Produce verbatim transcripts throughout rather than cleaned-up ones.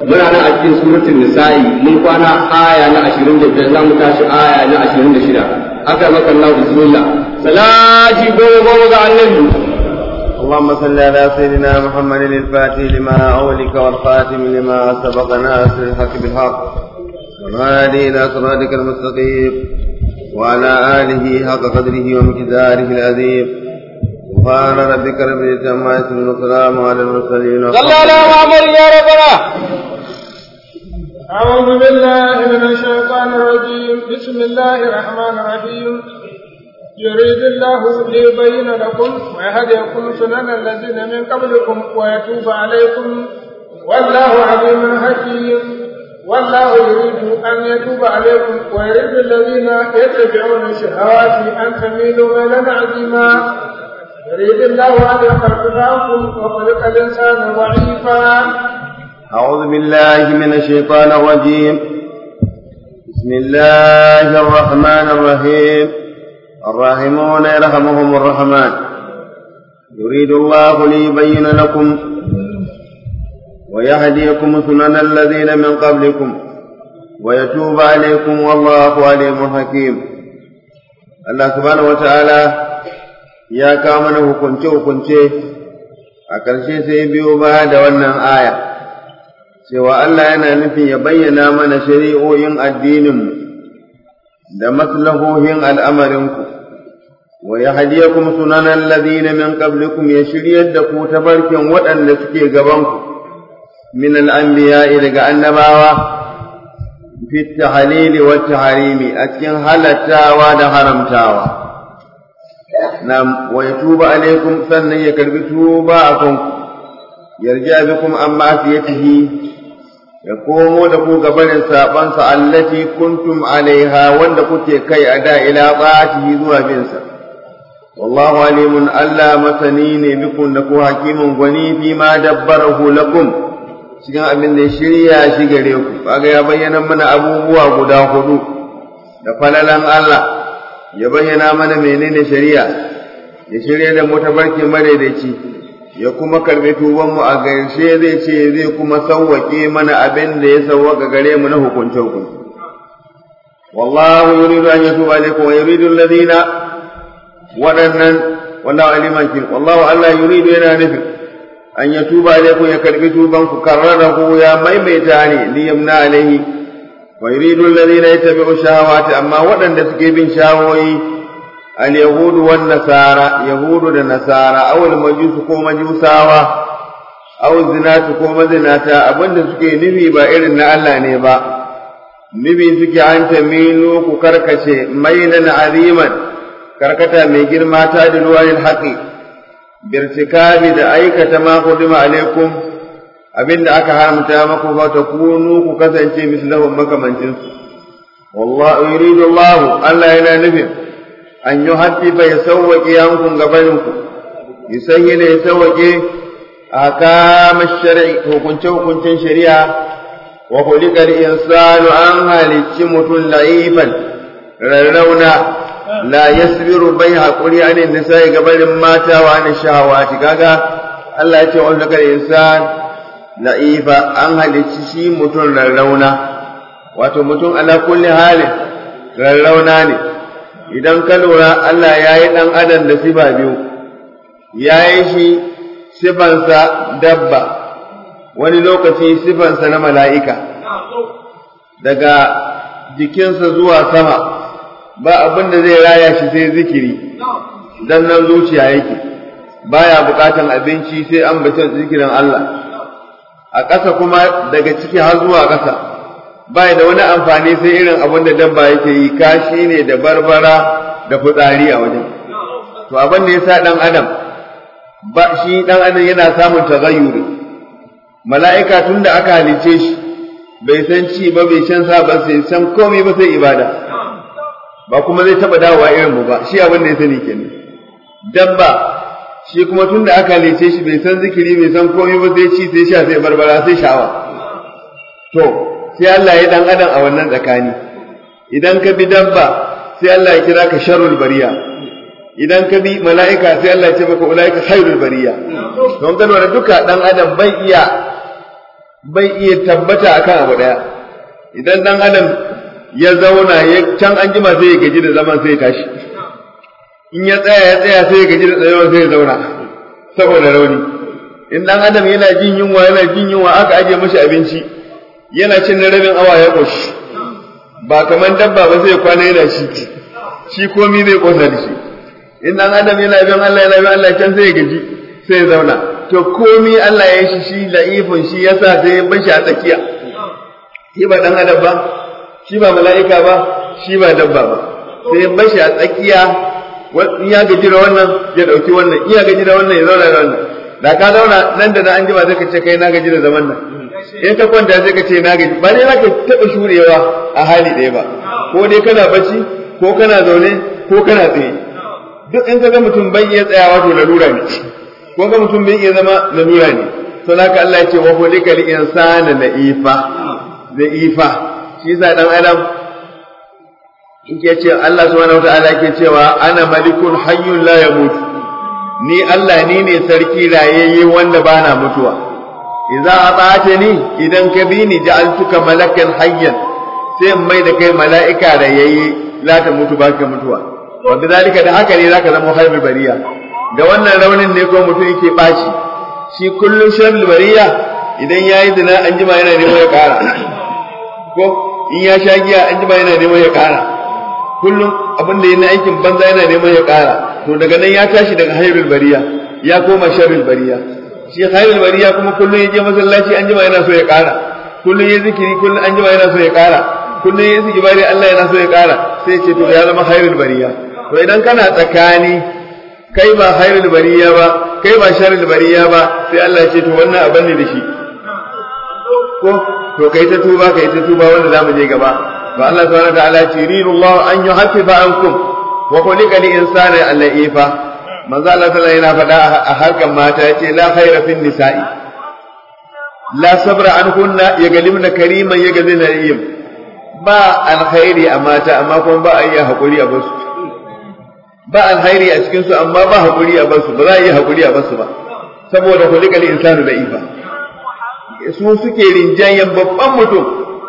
muna nan a cikin suratul nisa'i mun kwana aya na ashirin da biyar zamu tashi aya na ashirin da shida aka maka Allah bismillah salati goma ga annabi اللهم صل على سيدنا محمد الفاتح لما أولك والخاتم لما سبق ناصر الحق بالحق والهادي إلى صراطك المستقيم وعلى آله حق قدره ومقداره العظيم سبحان ربك رب العزة عما يصفون وسلام على المرسلين صلى الله عليه يا ربنا. أعوذ بالله من الشيطان الرجيم بسم الله الرحمن الرحيم يريد الله ليبين لكم ويهديكم سنن الذين من قبلكم ويتوب عليكم والله عليم حكيم والله يريد أن يتوب عليكم ويريد الذين يتبعون الشهوات أن تميلوا ميلا عظيما يريد الله أن يخفف عنكم وخلق الإنسان ضعيفا. أعوذ بالله من الشيطان الرجيم بسم الله الرحمن الرحيم الراحمون يرحمهم الرحمن يريد الله ليبين لكم ويهديكم سنن الذين من قبلكم ويتوب عليكم والله عليم حكيم. الله سبحانه وتعالى يا كامل hukunce hukunce a ƙarshe sai biyo ba da wannan aya cewa Allah yana nufin ya bayyana mana shari'o'in addininmu da maslahohin al'amarinku wa yahdiyakum sunanan ladina min qablikum ya shiryar da ku tabarkin waɗanda suke gabanku min al'anbiya'i daga annabawa fi tahlili wa tahrimi a cikin halattawa da haramtawa nam wa yatuba alaikum sannan ya karbi tuba akan ku yarja bikum amma afiyatihi ya komo da ku gabanin sabansa allati kuntum alaiha wanda kuke kai a da ila ta'atihi zuwa binsa wallahu alimun alla masani ne bikun da ku hakimin gwani fi ma dabbarahu lakum cikin abin da shirya shi gare ku kaga ya bayyana mana abubuwa guda hudu da falalan Allah ya bayyana mana menene shari'a ya shirya da mu tabarki madaidaici ya kuma karbi tuban mu a gaishe zai ce zai kuma sauwake mana abin da ya sauwaka gare mu na hukunce hukunci wallahu yuridu an yatuba alaikum wa yuridu alladhina wadannan wallahu aliman kin wallahu Allah yuridu yana nufi an yatuba alaikum ya karbi tuban ku karrarahu ya maimaita ne li yamna alaihi wa yuridu alladhina yattabi'u shahawati amma wadanda suke bin shawoyi اليهود والنصارى يهود والنصارى أو المجوس كو مجوساوا أو الزنات كو مزناتا أبند سكي نبي با إرن الله نبا نبي سكي أنت ميلو كو كركشي ميلا عظيما كركتا ميجر ما تادلوا عن الحق بارتكاب دعيك ما قدم عليكم أبند أكا حرمتا مكو فتكونوا كو كسنشي مثلهم مكمن جنس والله يريد الله الله إلا نبي an yi hatifa ya sauwaƙe yankun gabaninku, yi sahila ya sauwaƙe a kama hukunce-hukuncen shari'a wa kulikar insanu an halicci mutum la'ifan rarrauna la yasbiru bai haƙuri anin nisa gabanin mata wa anin shahawati kaga Allah ya ce wa kulikar insan la'ifa an halicci shi mutum rarrauna wato mutum ala kulli halin rarrauna ne idan ka lura Allah ya yi ɗan adam da sifa biyu ya yi shi sifansa dabba wani lokaci sifansa na mala'ika daga jikinsa zuwa sama ba abin da zai raya shi sai zikiri dan nan zuciya yake baya bukatan abinci sai an bacin zikirin Allah a ƙasa kuma daga ciki har zuwa ƙasa bai da wani amfani sai irin abin da dabba yake yi kashi ne da barbara da fitsari a wajen to abin da yasa dan adam ba shi dan adam yana samun tagayyuri mala'ika tunda aka halice shi bai san ci ba bai san sa ba sai san komai ba sai ibada ba kuma zai taba dawowa irin mu ba shi abin da ya sani kenan dabba shi kuma tunda aka halice shi bai san zikiri bai san komai ba sai ci sai sha sai barbara sai sha'awa to sai Allah ya dan adam a wannan tsakani idan ka bi dabba sai Allah ya kira ka sharrul bariya idan ka bi mala'ika sai Allah ya ce maka ulaika khairul bariya don gano da duka dan adam bai iya bai iya tabbata akan abu daya idan dan adam ya zauna ya can an jima sai ya gaji da zaman sai ya tashi in ya tsaya ya tsaya sai ya gaji da tsayawa sai ya zauna saboda rauni in dan adam yana jin yunwa yana jin yunwa aka aje mashi abinci yana cin na rabin awa ya koshi ba kaman dabba ba sai kwana yana shi shi komai zai kosa da shi in dan adam yana bin Allah yana bin Allah can sai ya gaji sai ya zauna to komai Allah ya yi shi shi la'ifun shi yasa sai ya bashi a tsakiya shi ba dan adam ba shi ba mala'ika ba shi ba dabba ba sai ya bashi a tsakiya in ya gaji da wannan ya dauki wannan in ya gaji da wannan ya zauna da wannan da ka zauna nan da na an jima zai ka ce kai na gaji da zaman nan in ka kwanta zai ka ce na gaji ba dai za ka taɓa shurewa a hali ɗaya ba ko dai kana bacci ko kana zaune ko kana tsaye duk in ka ga mutum bai iya tsayawa to lalura ne ko ga mutum bai iya zama lalura ne to naka Allah ya ce wa hulikal insana la'ifa la'ifa shi yasa dan adam yake ce Allah subhanahu wataala yake cewa ana malikun hayyun la yamut ni Allah ni ne sarki rayayye wanda bana mutuwa idza ata'atani idan ka bi ni ja'altuka malakan hayyan sai mai da kai mala'ika rayayye la ta mutu baka mutuwa wa bidalika da haka ne zaka zama khairul bariya da wannan raunin ne ko mutum yake baci shi kullun sharrul bariya idan yayi zina an jima yana neman ya kara ko in ya sha giya an jima yana neman ya kara kullum abin da yana aikin banza yana neman ya kara to daga nan ya tashi daga khairul bariya ya koma sharrul bariya shi khairul bariya kuma kullun yaje masallaci an jima yana so ya kara kullun yayi zikiri kullun an jima yana so ya kara kullun yayi zikiri Allah yana so ya kara sai ce to ya zama khairul bariya to idan kana tsakani kai ba khairul bariya ba kai ba sharrul bariya ba sai Allah ya ce to wannan abin ne da shi ko to kai ta tuba kai ta tuba wanda zamu je gaba fa Allah subhanahu wa ta'ala tirirullahu an yuhaffifa ankum wa khuliqa lil insani al-la'ifa manzo Allah sallallahu yana faɗa a harkan mata yace la khaira fin nisa'i la sabra ankunna yagalimna kariman yagazina yim ba alkhairi a mata amma kuma ba a yi hakuri a basu ba alkhairi a cikin su amma ba hakuri a basu ba za a yi hakuri a basu ba saboda khuliqa lil insani la'ifa su suke rinjayen babban mutum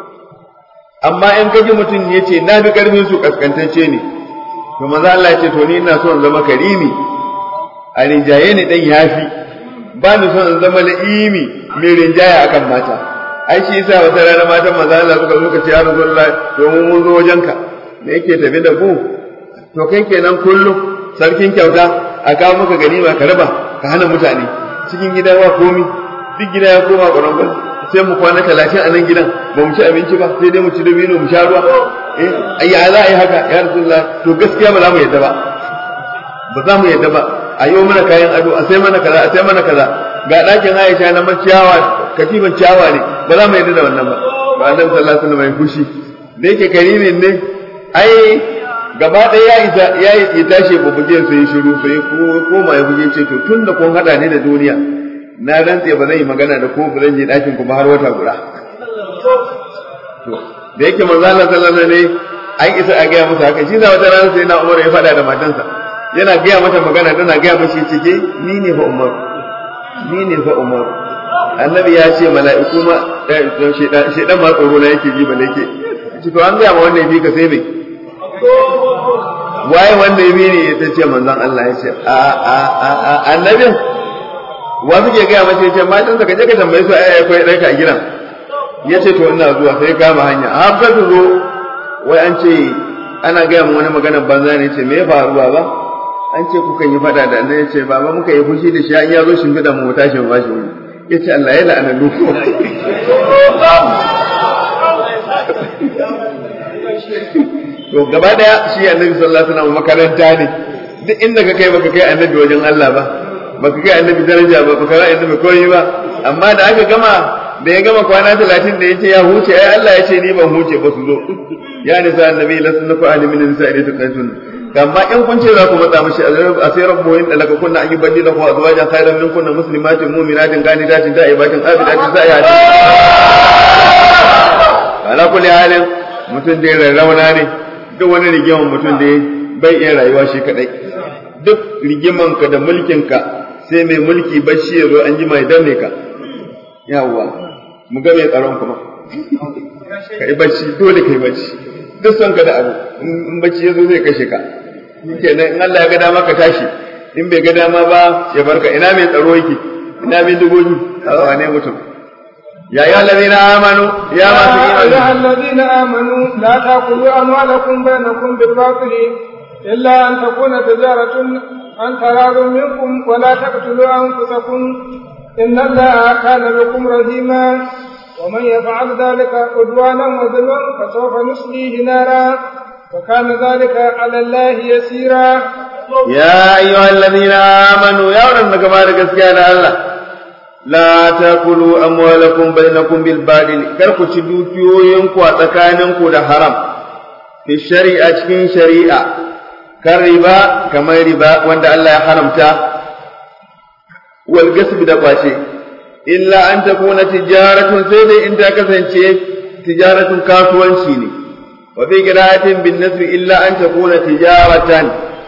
amma in kaji mutum ya ce na bi karfin su kaskantacce ne to maza Allah ce to ni ina so in zama karimi a rinjaye ni dan yafi ba ni so in zama la'imi mai rinjaya akan mata ai shi yasa wata rana matan maza Allah suka zo ka ce ya Rasulullah to mun mun zo wajenka me yake tafi da ku to kai kenan kullum sarkin kyauta a kawo maka ganima ka raba ka hana mutane cikin gida ba komi duk gida ya koma ƙwaron sai mu kwana talatin a nan gidan ba mu ci abinci ba sai dai mu ci dabino mu sha ruwa eh ayya za a yi haka ya Rasulullah to gaskiya ba za mu yadda ba ba za mu yadda ba a yi mana kayan ado a sai mana kaza a sai mana kaza ga ɗakin Aisha na maciyawa katifan ciyawa ne ba za mu yadda da wannan ba ba Annabi sallallahu alaihi wasallam mai fushi da yake karimin ne ai gaba ɗaya ya isa ya yi tashi bubuge sai shiru sai koma ya buge ce to tunda kun hada ne da duniya na rantse ba zan yi magana da ko ba zan je ɗakin ku ba har wata guda to da yake manzo Allah sallallahu alaihi wasallam ne an isa a gaya masa haka shi za wata rana sai na Umar ya faɗa da matansa yana gaya mata magana tana gaya mashi cike ni ne fa Umar ni ne fa Umar annabi ya ce mala'iku ma shedan shedan ma tsoro na yake ji ba yake ci to an gaya ma wannan bi ka sai me waye wanda ya bi ne ya ce manzon Allah ya ce a a a annabin wa suke gaya mace ce matan ka je ka tambaye su ai akwai ɗanka a gidan yace to ina zuwa sai kama hanya har ka zo wai an ce ana gaya mun wani magana banza ne ce me ya faru ba an ce kukan yi fada da annabi yace baba muka yi fushi da shi an ya zo shimfiɗa mu tashi mu bashi wuri yace Allah ya la'ana duku to gaba daya shi annabi sallallahu alaihi wasallam makaranta ne duk inda ka kai baka kai annabi wajen Allah ba baka kai annabi daraja ba baka kai annabi koyi ba amma da aka gama da ya gama kwana talatin da yace ya huce ai Allah ya ce ni ban huce ba su zo ya nisa annabi lasna ku ahli min nisa'i tukantun amma in kun ce za ku matsa mishi a sai rabbu in dalaka kunna an yubaddi lahu azwajan khayran min kunna muslimatin mu'minatin qanitatin ta'ibatin abidatin sa'ihatin ala kulli halin mutun da rarrauna ne duk wani rigiman mutun da bai iya rayuwa shi kadai duk rigiman ka da mulkin ka sai mai mulki bacci ya zo an ji mai danne ka yawa mu ga mai tsaron kuma kai bacci dole kai bacci duk son ka da abu in bacci yazo zai kashe ka kenan in Allah ya ga dama ka tashi in bai ga dama ba ya barka ina mai tsaro yake ina mai duboji a ne mutum يا أيها الذين آمنوا يا أيها الذين آمنوا لا تأكلوا أموالكم بينكم بالباطل إلا أن تكون تجارة عن تراض منكم ولا تقتلوا أنفسكم إن الله كان بكم رحيما ومن يفعل ذلك عدوانا وظلما فسوف نصليه نارا وكان ذلك على الله يسيرا. يا أيها الذين آمنوا يا رب كما رجعت الله لا تأكلوا أموالكم بينكم بالباطل كركو تدوكيوينكو أتكاننكو ده حرام في الشريعة cikin shari'a kan riba kamar riba wanda Allah ya haramta wal gasb da kwace illa an takuna tijaratun sai dai in ta kasance tijaratun kasuwanci ne wa bi qira'atin bin nasb illa an takuna tijaratan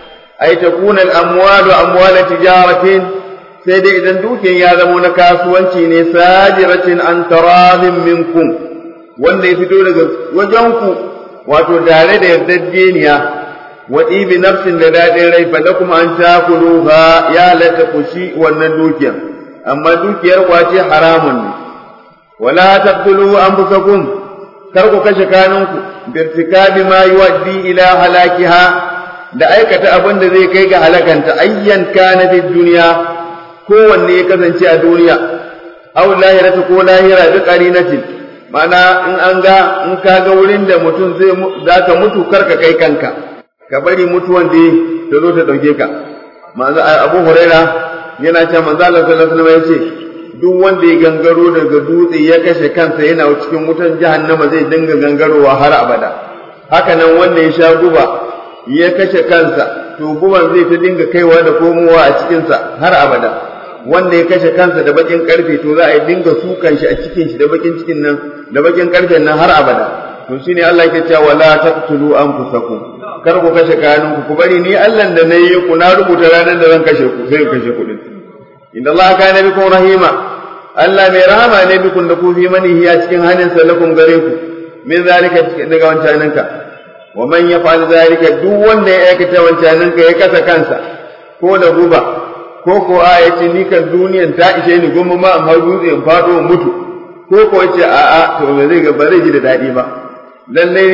ay takuna al amwalu amwal tijaratin sai dai idan dukiyan ya zama na kasuwanci ne sajiratin an taradin minkum wanda ya fito daga wajenku wato tare da yardaddeniya wa bi nafsin da dadin rai fa lakum an takuluha ya lata kushi wannan dukiyan amma dukiyar kwace haramun ne wala taqtulu anfusakum kar ku kashe kanunku birtikabi ma yuaddi ila halakiha da aikata abin da zai kai ga halakanta ayyan kana fi duniya kowanne ya kasance a duniya aw lahirata ko lahira da qarinatin mana in an ga in ka ga wurin da mutum zai zaka mutu karka kai kanka ka bari mutuwan da ta zo ta dauke ka manzo Abu Huraira yana cewa manzo Allah sallallahu alaihi wasallam yace duk wanda ya gangaro daga dutse ya kashe kansa yana cikin wutan jahannama zai dinga gangarowa har abada haka nan wanda ya sha guba ya kashe kansa to guban zai ta dinga kaiwa da komowa a cikin sa har abada wanda ya kashe kansa da bakin karfe to za a dinga sukan shi a cikin shi da bakin cikin nan da bakin karfen nan har abada to shine Allah yake cewa wala taqtulu anfusakum kar ku kashe kanunku ku bari ni Allah da nayi ku na rubuta ranar da zan kashe ku sai ku kashe ku din inna Allah kana bikum rahima Allah mai rahama ne bikum da ku fi manihi a cikin hanin salakum gare ku min zalika daga wancananka wa man yaf'al zalika duk wanda ya aikata wancananka ya kasa kansa ko da guba ko ko a yace ni kan duniyan ta ishe ni goma ma amma dutse in fado mutu ko ko yace a a to ba zai ga ba zai ji da dadi ba lalle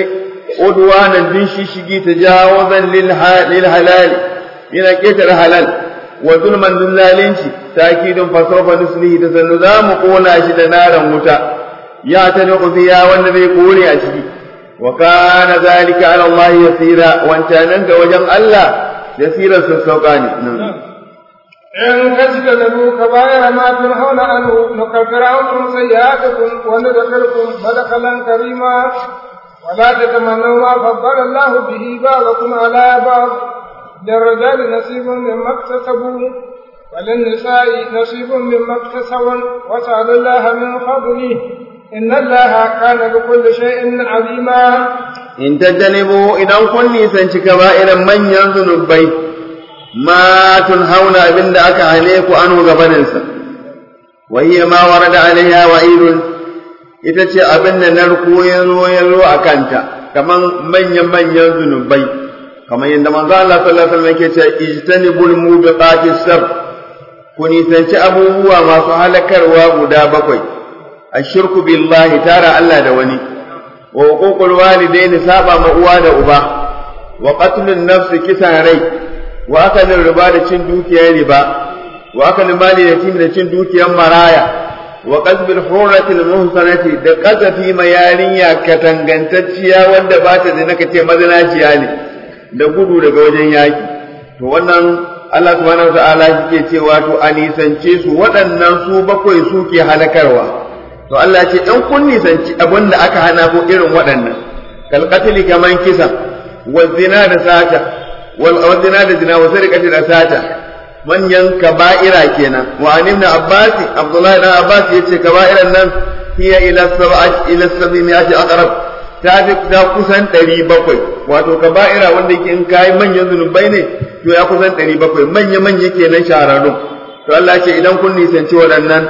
udwanan din shishigi tajawazan lil lil halal yana ketar halal wa zulman dun zalinci takidun fasofa nuslihi da sanu za mu kona shi da naran wuta ya ta ne kufiya wanda zai kore a ciki wa kana zalika ala Allah yasira wancanan ga wajen Allah yasiran sassauka ne إن تجتنبوا كبائر ما تنهون عنه نكفر عنكم سيئاتكم وندخلكم مدخلا كريما ولا تتمنوا ما فضل الله به بعضكم على بعض للرجال نصيب مما اكتسبوا وللنساء نصيب مما اكتسبوا واسألوا الله من فضله إن الله كان بكل شيء عليما. إن تجتنبوا إذا كنتم سنشك كبائر من ينزل البيت ما تنهون abin da aka hane ku anu gabaninsa wa hiya ma warada alaiha wa'idun ita ce abin da narko ya zo ya zo a kanta kaman manyan manyan zunubai kamar yadda manzo Allah sallallahu alaihi wasallam yake cewa ijtanibul mubiqatis sab ku nisanci abubuwa masu halakarwa guda bakwai ashirku billahi tara Allah da wani wa uququl walidaini saba ma uwa da uba wa qatlun nafsi kisan rai wa akalin riba da cin dukiyar riba wa akalin mali da cin da cin dukiyar maraya wa qazbil hurratil muhsanati da qazafi ma yarinya katangantacciya wanda ba ta zina kace mazinaciya ne da gudu daga wajen yaki to wannan Allah subhanahu wa ta'ala yake cewa to a nisance su waɗannan su bakwai suke halakarwa to Allah ce in kun nisanci abin da aka hana ko irin waɗannan kal qatli kaman kisa wa zina da sata والأودنا لزنا وسرقة الأساتة من ين كبائر كينا وعن ابن عباس عبد الله بن عباس يتشي كبائر النم هي إلى السبعة إلى السبعمائة أقرب تعرف تاكسن تري بقوي واتو كبائر وندك إن كاي من ينزل بينه تو ياكسن تري بقوي من يمن يكينا شعرانو to Allah ce idan kun nisanci waɗannan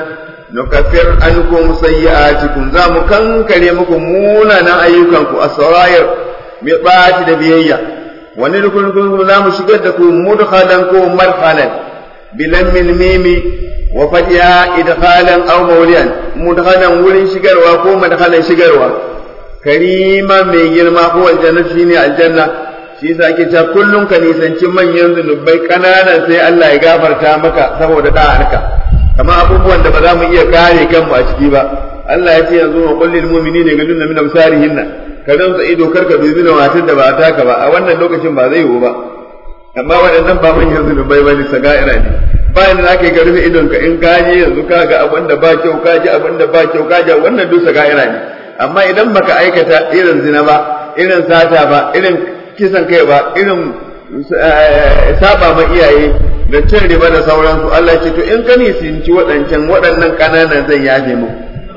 nukaffir ankum sayyi'atikum za mu kankare muku munanan ayyukanku as-sarair bi ba'ati da biyayya wani rukunkum za mu shigar da ku mudkhalan ko marhalan bilan min mimi wa fadiya idkhalan aw mawliyan mudkhalan wurin shigarwa ko madkhalan shigarwa karima mai girma ko aljanna shine aljanna shi yasa ake cewa kullun ka nisanci manyan zunubai kananan sai Allah ya gafarta maka saboda da'arka kamar abubuwan da ba za mu iya kare kanmu a ciki ba Allah ya ce yanzu wa kullil mu'minina yaghuduna min absarihinna ka rantsa ido karka dubi na matar da ba ta ka ba a wannan lokacin ba zai yiwu ba amma waɗannan ba manyan zunubai bane saga'ira ne bayan da zaka yi ka rufe idon ka in ka je yanzu ka ga abin da ba kyau ka ji abin da ba kyau ka ji wannan duk saga'ira ne amma idan baka aikata irin zina ba irin sata ba irin kisan kai ba irin saba ma iyaye da cin riba da sauransu Allah ce to in ka nisanci waɗancan waɗannan ƙananan zan yafe mu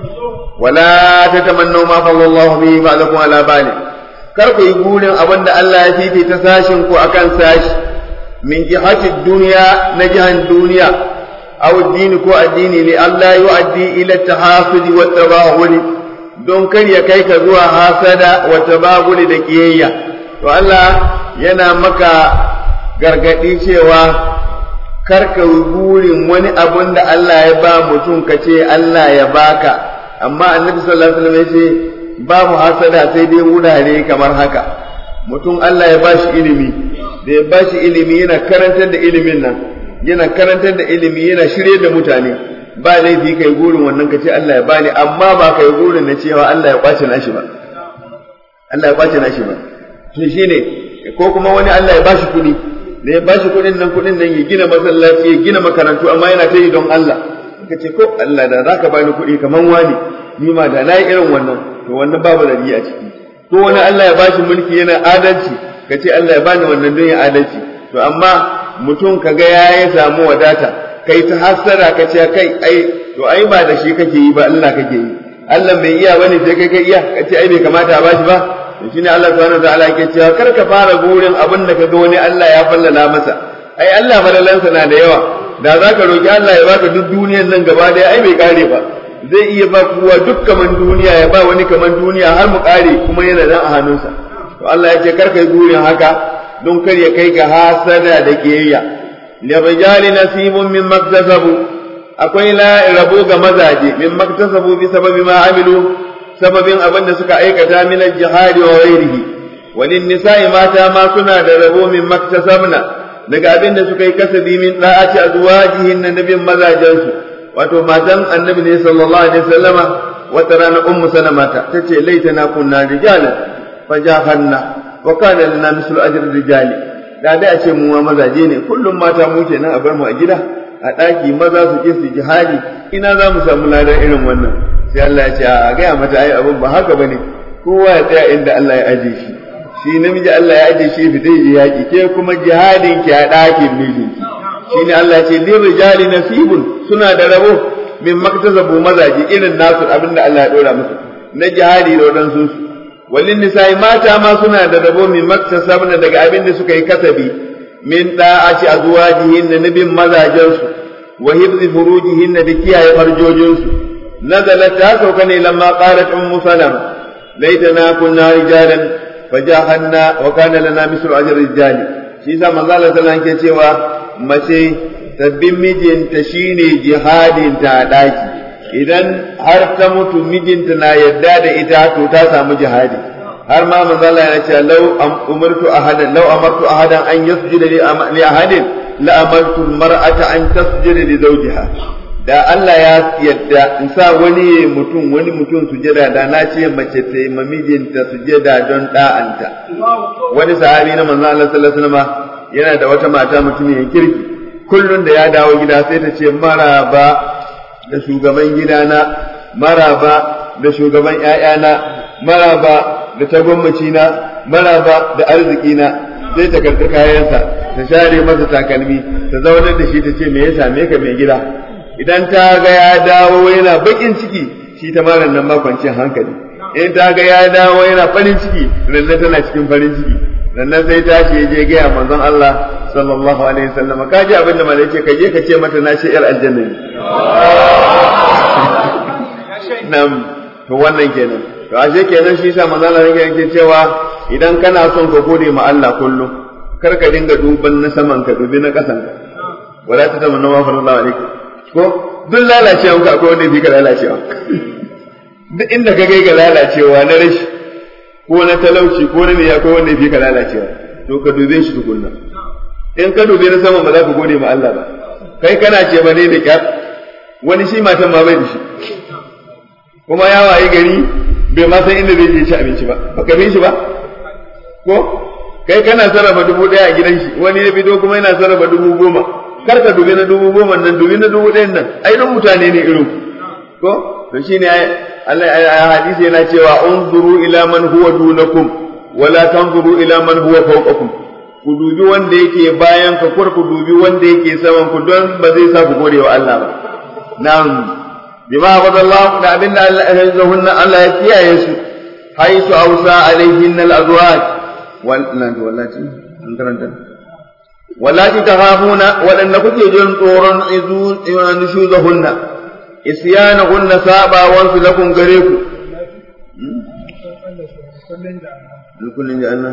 wala tatamannu ma fallallahu bihi ba'dakum ala bali kar ku yi burin abinda Allah ya fifita sashin ku akan sashi min jihati duniya na jihan duniya aw addini ko addini li Allah yu'addi ila tahasudi wa tabahuli don kar ya kai ka zuwa hasada wa tabahuli da kiyayya to Allah yana maka gargadi cewa karka burin wani abun da Allah ya ba mutum ka ce Allah ya baka amma annabi sallallahu alaihi wasallam ya ce babu hasada sai dai wurare kamar haka mutum Allah ya bashi ilimi da ya bashi ilimi yana karantar da ilimin nan yana karantar da ilimi yana shirye da mutane ba laifi kai gurin wannan ka ce Allah ya bani amma ba kai gurin na cewa Allah ya kwace nashi ba Allah ya kwace nashi ba to shine ko kuma wani Allah ya bashi kuɗi da ya bashi kuɗin nan kuɗin nan ya gina masallaci ya gina makarantu amma yana ta yi don Allah ka ce ko Allah da zaka bani kuɗi kaman wani ni ma da nayi irin wannan to wannan babu da a ciki ko wani Allah ya bashi mulki yana adalci ka ce Allah ya bani wannan don ya adalci to amma mutum kaga ya samu wadata kai ta hasara ka ce kai ai to ai ba da shi kake yi ba Allah kake yi Allah bai iya bane sai kai kai iya ka ce ai bai kamata a bashi ba shine Allah subhanahu wa ta'ala yake cewa kar ka fara burin abin da kaga wani Allah ya fallala masa ai Allah falalansa na da yawa da zaka roki Allah ya baka duk duniyar nan gaba daya ai bai kare ba zai iya ba kowa duk kaman duniya ya ba wani kaman duniya har mu kare kuma yana nan a hannunsa to Allah ya ce kar kai burin haka don kar ya kai ga hasada da kiyayya li rijali nasibun min maktasabu akwai la rabo ga mazaje min maktasabu bi sababi ma amilu sababin abin da suka aikata min al-jihad wa ghairihi walin nisa'i mata ma suna da rabo min maktasabna daga abin da suka yi kasabi min da'ati azwajihin nabiyyin mazajansu wato matan annabi ne sallallahu alaihi wasallama wata rana ummu salamata tace laitana kunna rijala fajahanna wa kana lana mislu ajri rijali da dai a ce mu ma mazaje ne kullum mata mu kenan a bar mu a gida a daki maza su je su jihadi ina za mu samu ladan irin wannan sai Allah ya ce a gaya mata ai abin ba haka bane kowa ya tsaya inda Allah ya aje shi shi namiji Allah ya aje shi fita yi yaki ke kuma jihadin ki a ɗakin mijinki shine Allah ya ce lil rijali nasibun suna da rabo min maktasabu mazaji irin nasu abinda Allah ya dora musu na jihadi da wadansu su walin nisa'i mata ma suna da rabo min maktasabna daga abinda suka yi kasabi min da'ati azwajihin nabin mazajansu wa hibzi furujihin da kiyaye farjojinsu نزلت تاسوكني لما قالت أم سلمة ليتنا كنا رجالا فجاهدنا وكان لنا مثل أجر الرجال شيسا من الله صلى الله عليه وسلم mace sabbin mijinta shine jihadin ta daki idan har ta mutu mijinta na yadda da ita to ta samu jihadi har ma manzo Allah ya ce law umirtu ahadan law amartu ahadan an yasjuda li ahadin la amartu almar'ata an tasjuda li zawjiha da Allah ya yadda in sa wani mutum wani mutum sujada da na ce mace ta yi mamijinta sujada don da'anta wani sahabi na manzo Allah sallallahu alaihi wasallam yana da wata mata mutumin kirki kullun da ya dawo gida sai ta ce maraba da shugaban gidana maraba da shugaban ƴaƴana maraba da tagwammaci na maraba da arziki na sai ta karɓi kayansa ta share masa takalmi ta zaunar da shi ta ce me ya same ka mai gida idan ta ga ya dawo yana bakin ciki shi ta mara nan ba kwanciyar hankali in ta ga ya dawo yana farin ciki rannan tana cikin farin ciki rannan sai ta ce je ga manzon Allah sallallahu alaihi wasallam ka ji abin da malai ce ka je ka ce mata na ce yar aljanna ne nan to wannan kenan to ashe kenan shi yasa manzo Allah yake cewa idan kana son ka gode ma Allah kullum kar ka dinga duban na saman ka dubi na kasan ka wala ta tamanna wa sallallahu alaihi ko duk lalacewa ka akwai wanda yake ka lalacewa duk inda ka kai ga lalacewa na rashi ko na talauci ko na me akwai wanda yake ka lalacewa to ka dube shi tukunna in ka dube na saman ba za ka gode ma Allah ba kai kana ce ba ne da kyar wani shi matan ma bai da shi kuma ya wayi gari bai ma san inda zai je ci abinci ba baka bin shi ba ko kai kana sarrafa dubu ɗaya a gidan shi wani ya fito kuma yana sarrafa dubu goma kar ka dubi na dubu goma nan dubi na dubu ɗayan nan ai don mutane ne irin ko to shine Allah ya hadisi yana cewa unzuru ila man huwa dunakum wala tanzuru ila man huwa fawqakum ku dubi wanda yake bayan ka kur ku dubi wanda yake saman ku don ba zai sa ku gode wa Allah ba na'am bima qadallahu da abinda Allah ya zahunna Allah ya kiyaye su haisu ausa alaihin al-azwaj wallahi wallahi an karanta wallahi tahafuna wadanna kuke jin tsoron izu nushuzahunna isyanahunna sabawan su lakum gare ku kullun ja'alna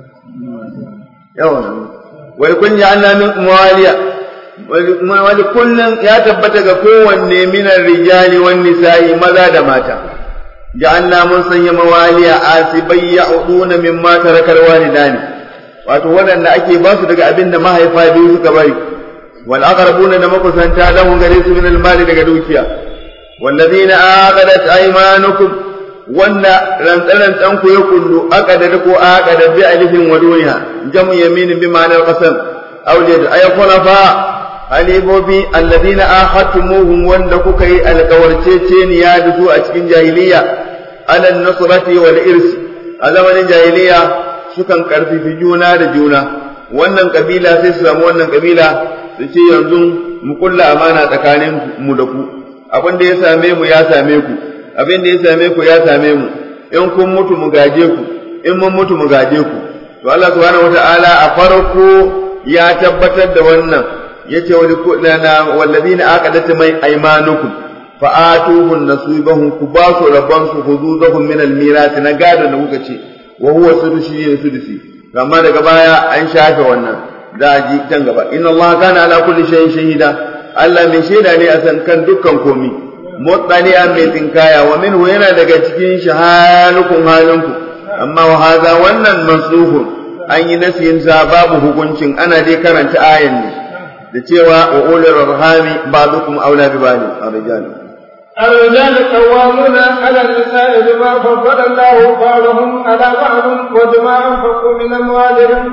yawan wai kun ja'alna min mawaliya wani kullun ya tabbata ga kowanne minar rijali wan nisa'i maza da mata ja'alna mun sanya mawaliya asibai ya'uduna mimma tarakal walidani wato wadanda ake ba su daga abinda mahaifa biyu suka bari wal aqrabuna da makusanta lahum gare su min al mali daga dukiya wallazina aqadat aymanukum wanda rantsaran ku ya kullu aqada ko aqada bi alifin wa duniya jamu yamin bi ma'anar qasam awliyat ay khulafa halibobi alladina ahadtumuhum wanda kuka yi alƙawarceceniya da su a cikin jahiliya alal nasrati wal irsi a zamanin jahiliya sukan karfifi juna da juna wannan kabila sai su samu wannan kabila su ce yanzu mu kulla amana tsakanin mu da ku abin da ya same mu ya same ku abin da ya same ku ya same mu in kun mutu mu gaje ku in mun mutu mu gaje ku to Allah subhanahu wataala a farko ya tabbatar da wannan yace wali kullana walladina aqadat mai aymanukum fa atuhun nasibahum ku ba su rabban su hududahum min almirath na gado da kuka ce wa huwa sudusi ne sudusi amma daga baya an shafe wannan da ji can gaba inna Allah kana ala kulli shay'in shahida Allah mai shaida ne a san kan dukkan komi mutsaliya mai tinkaya wa minhu yana daga cikin shahalukum halinku amma wa hadha wannan mansuhun an yi nasiyin sa babu hukuncin ana dai karanta ayan ne da cewa wa ulul arhami ba'dukum aula bi ba'd ar-rijal الرجال قوامون على النساء بما فضل الله بعضهم على بعض وبما انفقوا من اموالهم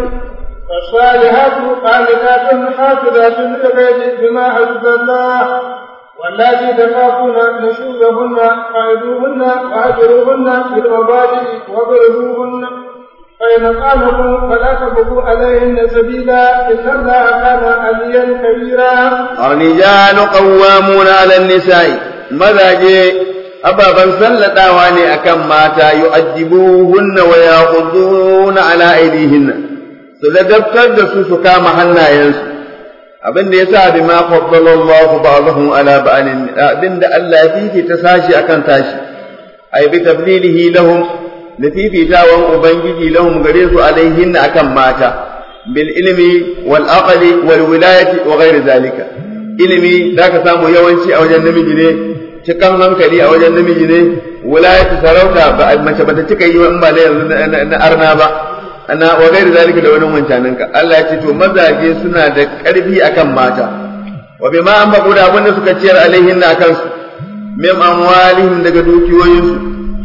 فالصالحات قانتات حافظات للغيب بما حفظ الله واللاتي تخافون نشوزهن فاعذوهن واهجروهن في المضاجع واضربوهن فإن قامكم فلا تبغوا عليهن سبيلا إن الله كان عليا كبيرا. الرجال قوامون على النساء mazaje ababan sallatawa ne akan mata yu'addibuhunna wa ya'khuduna ala aydihinna su ladabtar da su su kama hannayensu abinda yasa bi ma faddala Allahu ba'dahum ala ba'din abinda Allah ya fifita sashi akan tashi ay bi tablilihi lahum da fifitawan ubangiji lahum gare su alaihinna akan mata bil ilmi wal aqli wal wilayati wa ghairi zalika ilimi zaka samu yawanci a wajen namiji ne cikan hankali a wajen namiji ne wilayatu sarauta ba mace bata cika yi in ba da yanzu na arna ba ana wa gairi zalika da wani wancanin ka Allah ya ce to mazaje suna da karfi akan mata wa bima an babu da abin da suka ciyar alaihin na kansu mim amwalihim daga dukiyoyin su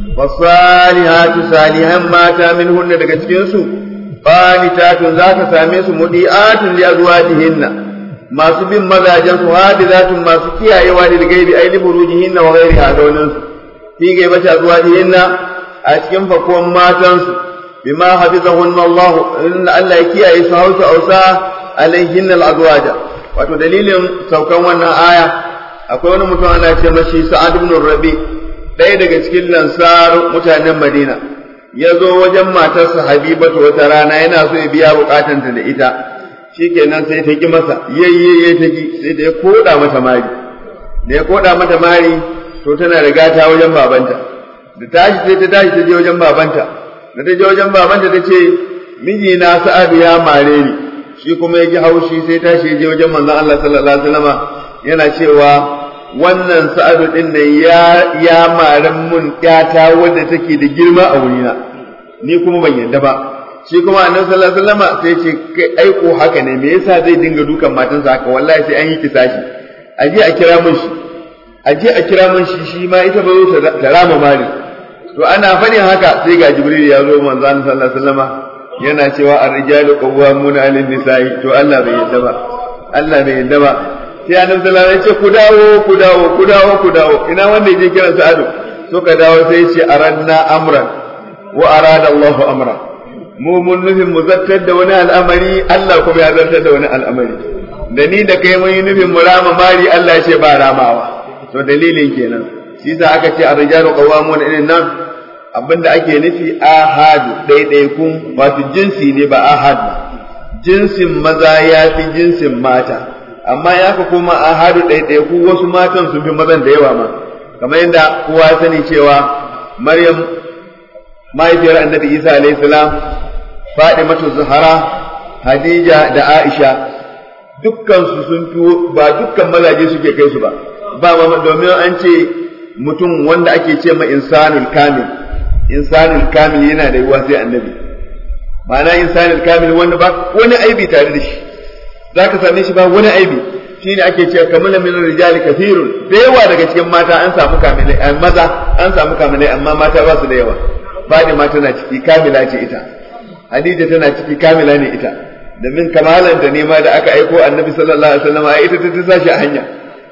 fasalihatu salihan mata minhunna daga cikin su qanitatun zaka same su mudiatun li azwajihinna masu bin mazajen su hadizatun masu kiyayewa da gaibi ai liburujihinna wa ghairiha da wannan su fi gaibata azwajihinna a cikin fakon matan su bima hafizahunna Allah inna Allah ya kiyaye su hausa ausa alaihinna alazwaja wato dalilin saukan wannan aya akwai wani mutum ana ce mashi Sa'ad ibn Rabi ɗaya daga cikin lansar mutanen Madina ya zo wajen matarsa Habibatu wata rana yana so ya biya bukatanta da ita shikenan sai ta ki masa yayye ta ki sai da ya koda mata mari da ya koda mata mari to tana da gata wajen babanta da tashi sai ta tashi ta je wajen babanta da ta je wajen babanta ta ce miji na Sa'adu ya mare ni shi kuma ya ji haushi sai tashi ya je wajen manzon Allah sallallahu alaihi wasallama yana cewa wannan Sa'adu din nan ya ya maran mun kyata wanda take da girma a wurina ni kuma ban yarda ba shi kuma annabi sallallahu alaihi wasallama sai ce kai aiko haka ne me yasa zai dinga dukan matansa haka wallahi sai an yi kisashi aje a kira mun shi aje a kira mun shi shi ma ita ba zo ta rama mari to ana fadin haka sai ga Jibril ya zo manzo Allah sallallahu alaihi wasallama yana cewa ar-rijalu qawwamuna 'alan nisa'i to Allah bai yadda ba Allah bai yadda ba sai annabi sallallahu alaihi wasallam ya ce ku dawo ku dawo ku dawo ku dawo ina wanda yake kiran Sa'adu so ka dawo sai ya ce aranna amran wa arada Allahu amran mu mun nufin mu zartar da wani al'amari Allah kuma ya zartar da wani al'amari da ni da kai mun yi nufin mu rama mari Allah ya ce ba ramawa to dalilin kenan shi yasa aka ce ar-rijalu qawwamuna irin nan abinda ake nufi ahadu daidaikun wato jinsi ne ba ahad ba jinsin maza ya fi jinsin mata amma ya ka kuma ahadu daidaiku wasu matan sun fi mazan da yawa ma kamar yadda kowa sani cewa Maryam mahaifiyar Annabi Isa alayhi salam Fatimatu Zahra Hadija da Aisha dukkan su sun fi ba dukkan mazaje suke kai su ba ba ma domin an ce mutum wanda ake ce ma insanul kamil insanul kamil yana da yiwuwa sai annabi ma'ana insanul kamil wanda ba wani aibi tare da shi zaka same shi ba wani aibi shine ake cewa kamala min rijali kathirun da yawa daga cikin mata an samu kamilai an maza an samu kamilai amma mata ba su da yawa Fatima tana ciki kamila ce ita Hadija tana ciki kamila ne ita domin kamalanta ne ma da aka aiko annabi sallallahu alaihi wasallam ai ita ta sashi a hanya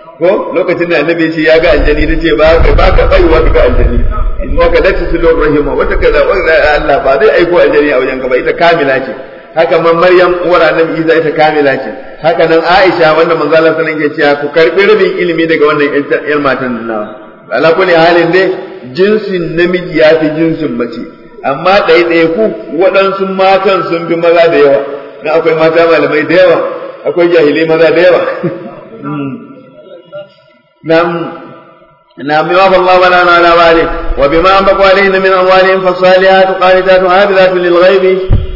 ko lokacin da annabi shi ya ga aljani tace ba ba ka baiwa ga aljani innaka la tusilu rahima wata kaza Allah ba zai aiko aljani a wajen ka ba ita kamila ce haka man Maryam uwar annabi Isa ita kamila ce haka nan Aisha wanda manzo Allah sallallahu alaihi wasallam ya ce ku karbi rabin ilimi daga wannan yar matan nawa ala kulli halin dai jinsin namiji ya fi jinsin mace amma ɗaya ku waɗansu matan sun fi maza da yawa na akwai mata malamai da yawa akwai jahilai maza da yawa nam nam yawa Allah wala na la wali wa bima anbaqu alayna min amwalihim fasalihatu qanitatu hafizatu lil ghaibi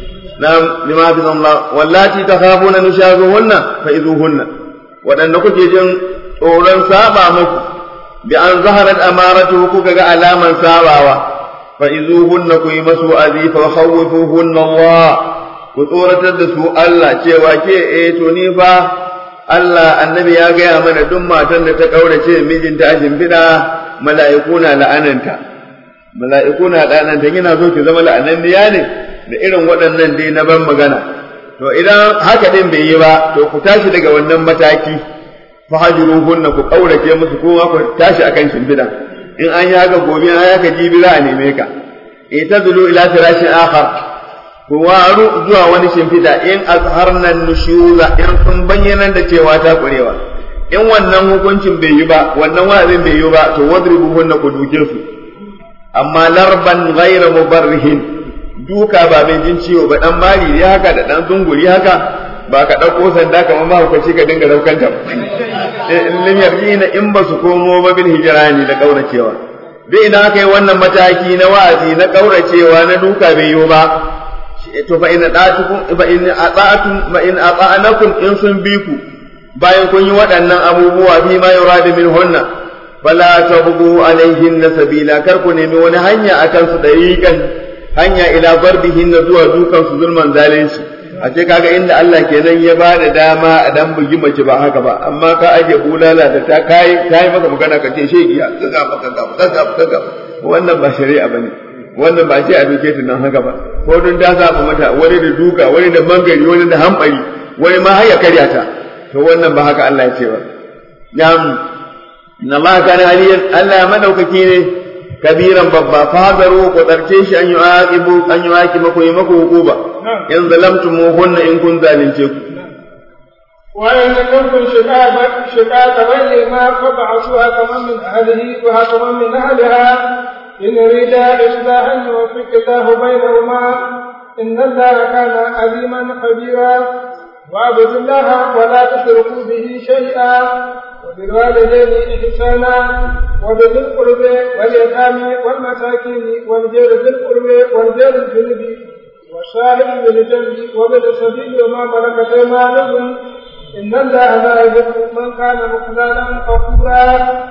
nam bima fi Allah wallati takhafuna nushazuhunna fa'izuhunna wadanna kuke jin tsoron saba muku bi an zaharat amaratu kuka ga alaman sabawa fa'izuhunna ku yi masu azifa wa khawwifuhunna Allah ku tsoratar da su Allah cewa ke eh to ni fa Allah annabi ya gaya mana duk matan da ta kaurace mijinta a shimfiɗa mala'iku na la'ananta mala'iku na la'ananta yana so ki zama la'ananniya ne da irin waɗannan dai na ban magana to idan haka din bai yi ba to ku tashi daga wannan mataki fahajiruhunna ku kaurace musu ko ku tashi akan shimfiɗa in an yi haka gobe an haka jibi za a neme ka itazulu ila firashin akhar ku waru zuwa wani shimfida in azharnan nushuza in kun bayyana da cewa ta kurewa in wannan hukuncin bai yi ba wannan wa'azin bai yi ba to wadribuhunna ku duke su amma larban ghayra mubarrihin duka ba mai jin ciwo ba dan mari ne haka da dan zunguri haka ba ka dauko sanda kamar ma hukunci ka dinga daukanta in lam yarjina in ba su komo ba bil hijrani da kauracewa dai idan aka yi wannan mataki na wa'azi na kauracewa na duka bai yi ba to fa in ata'atukum fa in ata'atum fa in ata'anakum in sun bi ku bayan kun yi waɗannan abubuwa fi ma yuradu minhunna fala tabghu alaihinna sabila kar ku nemi wani hanya akan su dariqan hanya ila darbihin zuwa dukan su zulman zalunci a ce kaga inda Allah kenan ya ba da dama a dan bugi mace ba haka ba amma ka aje bulala da ta kai kai maka magana ka ce shegiya kaga kaga kaga kaga wannan ba shari'a bane wannan ba sai a duke ta nan haka ba ko don ta zaba mata wani da duka wani da mangari wani da hambari wani ma har ya karya ta to wannan ba haka Allah ya ce ba yam inna ma kana aliyan Allah madaukaki ne kabiran babba fadaru ko tarce shi an yu'aqibu an yu'aqibu ko yimako hukuba in zalamtumuhunna in kun zalunce ku وإن كنتم شقاقا شقاقا بينهما فابعثوا حكما من أهله وحكما من أهلها إن يريدا إصلاحا يوفق الله بينهما إن الله كان عليما خبيرا واعبدوا الله ولا تشركوا به شيئا بالوالدين إحسانا وبذي القرب واليتامى والمساكين والجار ذي القرب والجار الجنب والصاحب بالجنب وابن السبيل وما ملكت أيمانكم إن الله لا يحب من كان مختالا فخورا.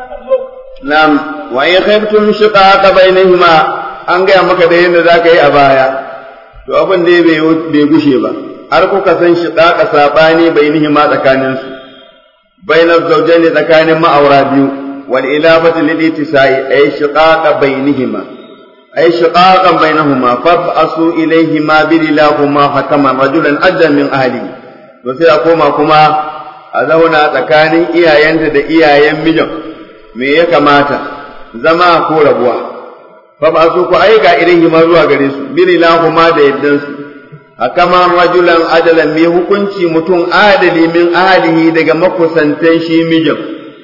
نعم وإن خفتم شقاق بينهما an gaya maka da yadda za ka yi a baya to abin da bai gushe ba har kuka san shiqaqa sabani bainihima tsakaninsu bainar zawjaini tsakanin ma'aura biyu wal ilafatu lil ittisai ay shiqaqa bainihima ay shiqaqan bainahuma fab'asu ilayhima bililahuma hakaman rajulan adda min ahlihi to sai a koma kuma a zauna tsakanin iyayenta da iyayen mijin me ya kamata zama ko rabuwa fab'asu ku aika ilayhima zuwa gare su bililahuma da yaddansu hakaman rajulan adalan mai hukunci mutum adali min ahlihi daga makusantan shi mijin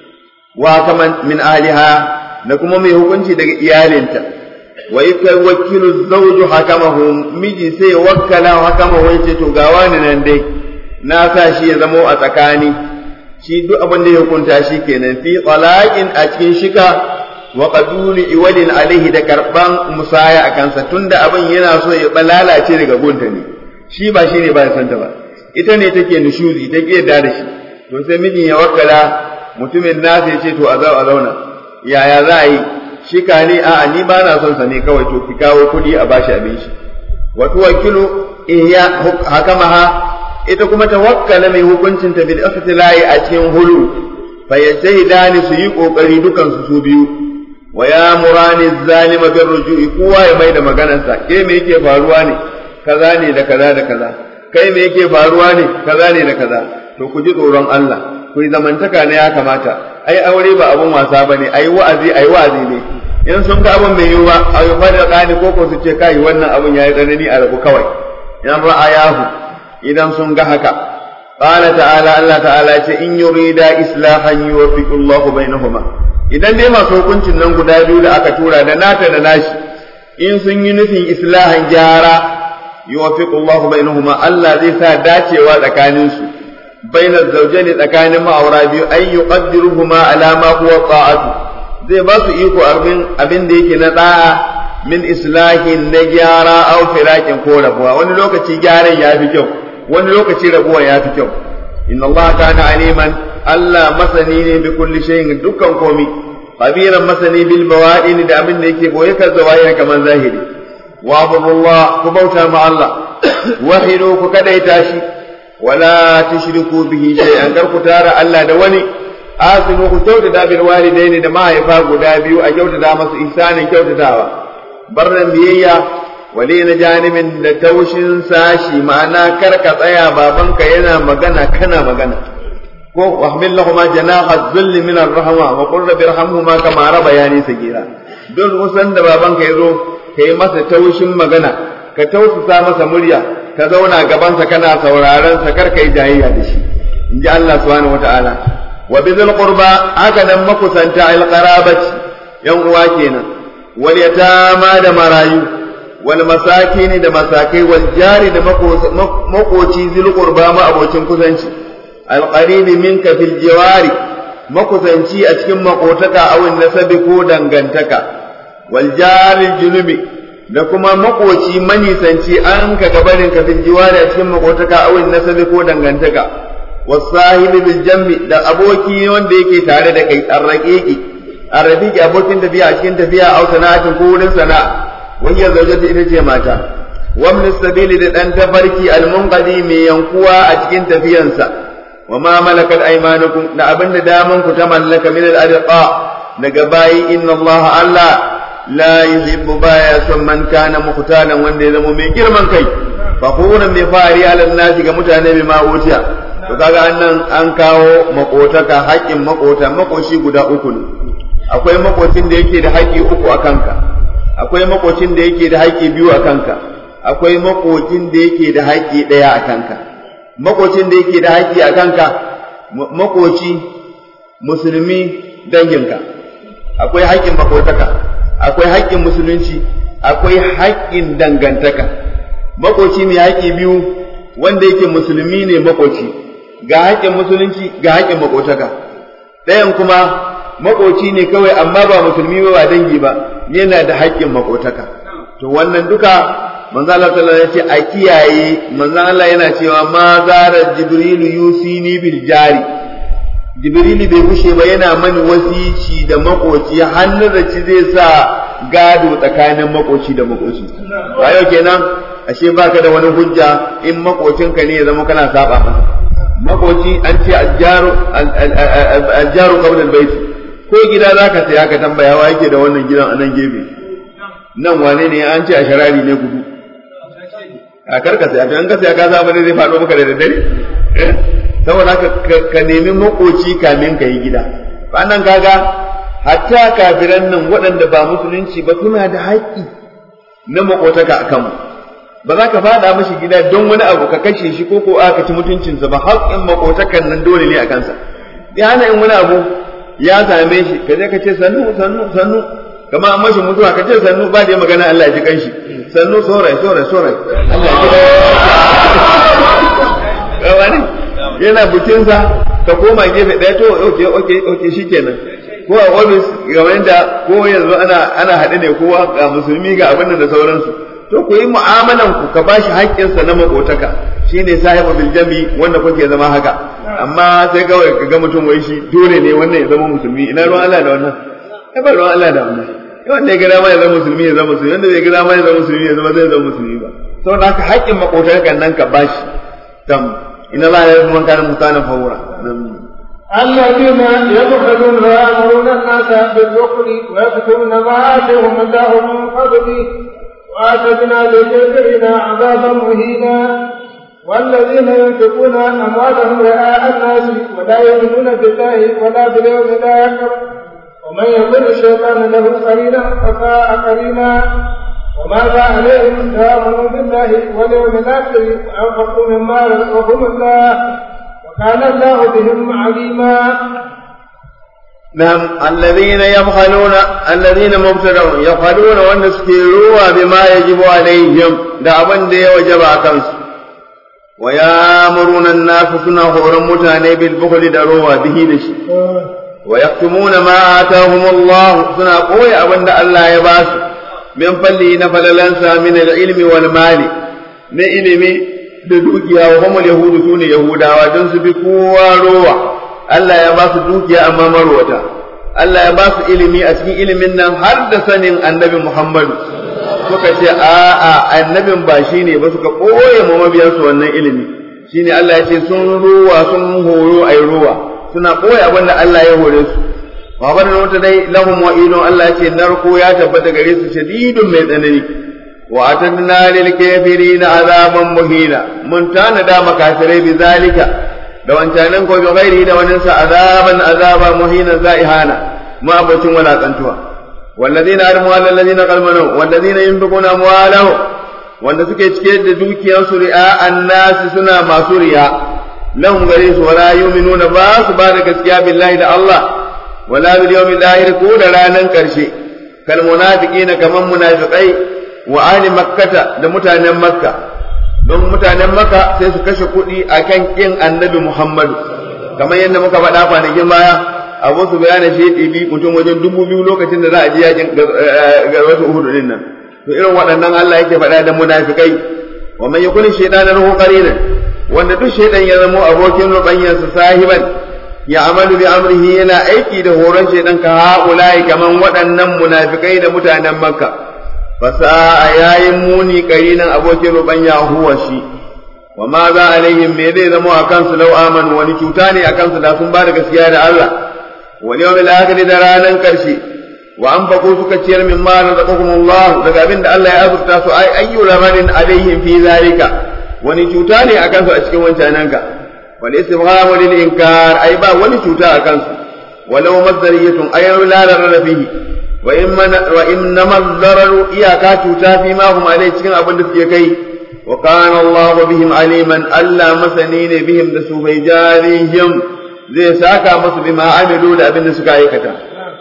wa kaman min ahliha da kuma mai hukunci daga iyalinta wa yawakkilu zawju hakamahu miji sai wakkala hakamahu yace to ga wani nan dai na sa shi ya zamo a tsakani shi duk abin da ya hukunta shi kenan fi talaqin a cikin shika wa qaduli iwalin alaihi da karban musaya akan sa tunda abin yana so ya balalace daga gunta ne shi ba shi ne ba ya santa ba ita ne take nushuzi take yadda da shi to sai mijin ya wakkala mutumin nasa ya ce to a zauna yaya za a yi shi ka ne a ni ba na son sa ne kawai to ki kawo kuɗi a bashi abin shi wa tuwakkilu ihya hakamaha ita kuma tawakkala mai hukuncin ta bil ikhtilai a cikin hulu fa yajtahidani su yi kokari dukan su su biyu wa ya murani zalima bir ruju'i kowa ya mai da maganarsa ke me yake faruwa ne kaza ne da kaza da kaza kai me yake faruwa ne kaza ne da kaza to ku ji tsoron Allah ku yi zamantaka ne ya kamata ai aure ba abun wasa bane ai wa'azi ai wa'azi ne in sun ga abun mai yiwa ai fada kani ko ko su ce kai wannan abun yayi tsanani a rabu kawai yan ra'ayahu idan sun ga haka qala ta'ala Allah ta'ala ce in yurida islahan yuwaffiqu Allahu bainahuma idan dai masu hukuncin nan guda biyu da aka tura da nata da nashi in sun yi nufin islahan gyara yuwaffiqu Allahu bainahuma Allah zai sa dacewa tsakanin su bainaz zawjaini tsakanin ma'aura biyu ay yuqaddiruhuma ala ma huwa ta'atu zai ba su iko abin abin da yake na da'a min islahin na gyara aw firaqin ko rabuwa wani lokaci gyaran ya fi kyau wani lokaci rabuwa ya fi kyau inna Allah kana aliman Allah masani ne bi kulli shay'in dukkan komi khabiran masani bil bawadin da abin da yake boye kan zawahir kaman zahiri wa abdullah ku bauta ma Allah wahidu ku kadaita shi wala tushriku bihi shay'an kar ku tara Allah da wani asinu ku kyautata bil walidaini da mahaifa guda biyu a kyautata masu ihsanin kyautatawa barran biyayya wali na janibin da taushin sashi ma'ana kar ka tsaya babanka yana magana kana magana ko wahmil lahuma janaha dhulli min ar-rahma wa qur rabbi irhamhuma kama rabayani sagira don usan da babanka yazo kai masa taushin magana ka tausasa masa murya ka zauna gaban sa kana sauraron sa kar kai jayayya da shi inji Allah subhanahu wataala wa bizil qurba haka nan makusanta al-qarabati yan uwa kenan wal yatama da marayu wal masakin da masakai wal jari da makoci zil qurba ma abocin kusanci al-qarib minka fil jiwari makusanci a cikin makotaka awin nasabi ko dangantaka wal jari junubi da kuma makoci manisanci an ka gabarin ka fil jiwari a cikin makotaka awin nasabi ko dangantaka wasahibi bil jambi da aboki wanda yake tare da kai arraqiqi arraqiqi abokin tafiya a cikin tafiya au sana'atin ko wurin sana'a wanda zaujata ita ce mata wamn sabili da dan tafarki almunqadi mai yankuwa a cikin tafiyansa wa ma malakat aymanukum da abinda daman ku ta mallaka min al-arqa daga bayi inna Allah Allah la yuhibbu baya son man kana muqtalan wanda ya zama mai girman kai fakuran mai fari alal nasi ga mutane mai ma'utiya to kaga annan an kawo makotaka haƙƙin makota makoshi guda uku ne akwai makocin da yake da haƙƙi uku a kanka akwai makocin da yake da haƙƙi biyu a kanka akwai makocin da yake da haƙƙi ɗaya a kanka makocin da yake da haƙƙi a kanka makoci musulmi danginka akwai haƙƙin makotaka akwai haƙƙin musulunci akwai haƙƙin dangantaka makoci mai haƙƙi biyu wanda yake musulmi ne makoci ga haƙƙin musulunci ga haƙƙin makotaka ɗayan kuma makoci ne kawai amma ba musulmi ba ba dangi ba yana da haƙƙin makotaka to wannan duka manzo Allah sallallahu alaihi wasallam ya ce a kiyaye manzo Allah yana cewa ma zara jibrilu yusini bil jari jibrilu bai kushe ba yana mani wasici da makoci hannun da ci zai sa gado tsakanin makoci da makoci bayo kenan ashe baka da wani hujja in makocinka ne ya zama kana saba masa makoci an ce aljaru aljaru qabla albayt ko gida zaka saya ka tambaya wa yake da wannan gidan a nan gefe nan wane ne an ce a sharari ne gudu a karka saya to an ka saya ka saba ne zai faɗo maka da daddare saboda ka nemi makoci kamin ka yi gida nan kaga hatta kafiran nan waɗanda ba musulunci ba suna da haƙƙi na makotaka a kanmu ba za ka faɗa mashi gida don wani abu ka kashe shi ko ko aka ci mutuncinsa ba haƙƙin makotakan nan dole ne a kansa ya hana in wani abu ya same shi ka je ka ce sannu sannu sannu kama an mashi mutuwa ka ce sannu ba da magana Allah ya ji kanshi sannu sorai sorai sorai Allah ya ji yana bukinsa ka koma gefe ɗaya to oke oke oke shikenan ko a ofis game da ko yanzu ana ana haɗe ne kowa ga musulmi ga abin da sauransu to ku yi mu'amalan ku ka bashi haƙƙinsa na makotaka shine sahibu bil jami wanda kuke zama haka amma sai kawai ka ga mutum wai shi dole ne wannan ya zama musulmi ina ruwan Allah da wannan ai ba ruwan Allah da wannan wanda ya ga dama ya zama musulmi ya zama musulmi wanda bai ga dama ya zama musulmi ya zama zai zama musulmi ba saboda haka haƙƙin makotakan nan ka bashi tam inna Allah ya yarda man kana mutana fawra الذين يبخلون ويأمرون الناس بالبخل ويكتمون ما آتاهم الله من فضله وآتدنا للكافرين عذابا مهينا والذين ينفقون أموالهم رئاء الناس ولا يؤمنون بالله ولا باليوم الآخر ومن يكن الشيطان له قرينا فساء قرينا وماذا عليهم إذا آمنوا بالله واليوم الآخر وأنفقوا مما رزقهم الله وكان الله بهم عليما. نعم الذين يبخلون الذين مبتدعون يبخلون ونسكروا بما يجب عليهم دعوان دي وجب أكنس ويامرون الناس سنة خورا متاني بالبخل دروا به نشي ويكتمون ما آتاهم الله سنة قوي أبن الله يباس من فلي نفل لنسى من العلم والمال من علمي دوكيا وهم اليهود سون يهودا ودنس بقوة روح Allah ya ba su dukiya amma marwata Allah ya ba su ilimi a cikin ilimin nan har da sanin annabi Muhammadu suka ce a'a annabin ba shine ba suka koye ma mabiyansu wannan ilimi shine Allah ya ce sun ruwa sun horo ai ruwa suna koye abin da Allah ya hore su wa bana wata dai lahum wa inu Allah ya ce narko ya tabbata gare su shadidun mai tsanani wa atadna lil kafirina azaban muhina mun tana da makafirai bi zalika da wancanin ko gairi da wani sa azaban azaba muhina zaihana ma abocin walakantuwa wallazina armu wallazina qalmanu wallazina yunfiquna amwalahum wanda suke cike da dukiyar su ri'a annas suna masu riya lahum gare su wala yu'minuna ba su ba da gaskiya billahi da Allah wala bil yawmil akhir ko da ranan karshe kal munafiqina kaman munafiqai wa ahli makkata da mutanen makka don mutanen maka sai su kashe kuɗi a kan ƙin annabi Muhammadu kamar yadda muka faɗa kwanakin baya abu su bayana shi ɗibi mutum wajen dubu biyu lokacin da za a ji yakin ga wasu uhudu din nan to irin waɗannan Allah yake faɗa da munafikai wa man yakun shaytanan lahu qarinan wanda duk shaytan ya zama abokin rubanyansa sahiban ya amalu bi amrihi yana aiki da horon shaytan ka haulai kaman waɗannan munafikai da mutanen makka fasa a yayin muni karinan abokin rubanya huwa shi wa ma za alaihim me zai zama a kansu lau amanu wani cuta ne a kansu da sun ba da gaskiya da Allah wani yawon la'akari da ranar karshe wa an bako suka ciyar min ma na zaɓakumullahu daga abin da Allah ya azurta su ai ayyu lamarin alaihim fi zalika wani cuta ne a kansu a cikin wancananka wal istifhamu lil inkar ai ba wani cuta a kansu walau mazdariyatun ayyu la rarra fihi wa innama ad-dararu iyaka cuta fi ma hum alai cikin abin da suke kai wa kana Allah bihim aliman Allah masani ne bihim da su bai jarihim zai saka musu bima amilu da abin da suka aikata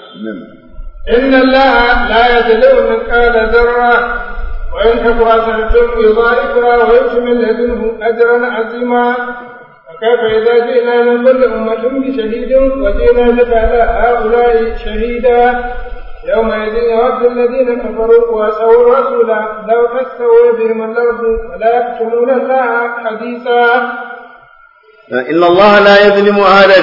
inna Allah la yadlu min qala zarra wa in taku hasanatun yudha'ifha wa yu'ti min ladunhu ajran 'azima فكيف إذا جئنا من كل أمة بشهيد وجئنا بك على هؤلاء شهيدا يومئذ يود الذين كفروا وعصوا الرسول لو تستوي بهم الأرض ولا يكتمون الله حديثا. إن الله لا يظلم أحدا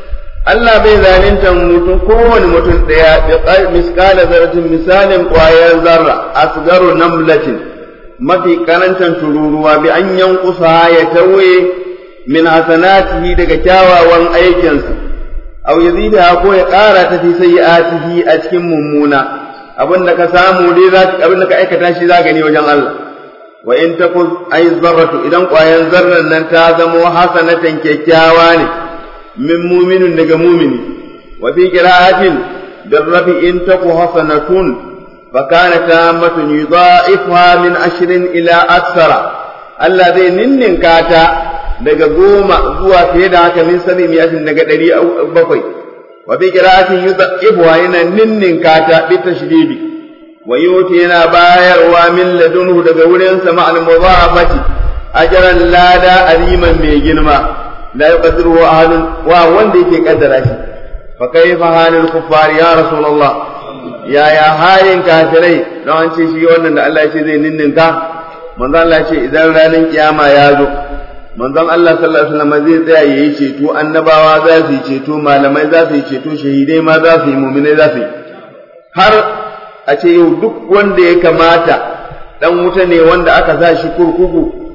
Allah bai zalunta mutum kowane mutum ɗaya da miskala zarratin misalin ƙwayar zarra asgaru namlatin mafi karantan tururuwa bi an yankusa ya tawaye min hasanatihi daga kyawawan aikinsa aw yazida ko ya ƙara ta fi sayyi'atihi a cikin mummuna abinda ka samu dai za abinda ka aikata shi za gani wajen Allah wa in takun ay zarratu idan ƙwayar zarran nan ta zamo hasanatan kyakkyawa ne min muminin daga mumini wa fi qira'atin darrafi in taku hasanatun fa kana tamatun yudha'ifha min ashrin ila aksara Allah zai ninninka ta daga goma zuwa fiye da haka min sabi miyatin daga ɗari bakwai wa fi qira'atin yudha'ifha yana ninninka ta bi tashdidi wa yuti yana bayarwa min ladunhu daga wurin sama al-mudha'afati ajran lada aziman mai girma لا يقدره أحد ووندي في قدر شيء فكيف حال الكفار يا رسول الله يا يا حالين كافرين لو أنت شيء وانا الله شيء زي نننكا من ذا الله شيء إذا رانين قيامة يازو من ذا الله صلى الله عليه وسلم زي زي يشيتو النبوة ذا في يشيتو malamai za su يشيتو shahidai ma za su yi mu'minai za su yi har a ce yau duk wanda ya kamata dan wuta ne wanda aka sa shi kurkuku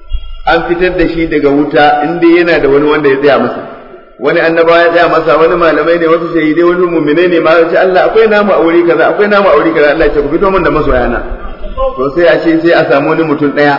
an fitar da shi daga wuta inda yana da wani wanda ya tsaya masa wani annabawa ya tsaya masa wani malamai ne wasu shahidai wani mu'minai ne ma ce Allah akwai namu a wuri kaza akwai namu a wuri kaza Allah ya ce ku fito min da masoyana to sai a ce sai a samu wani mutum daya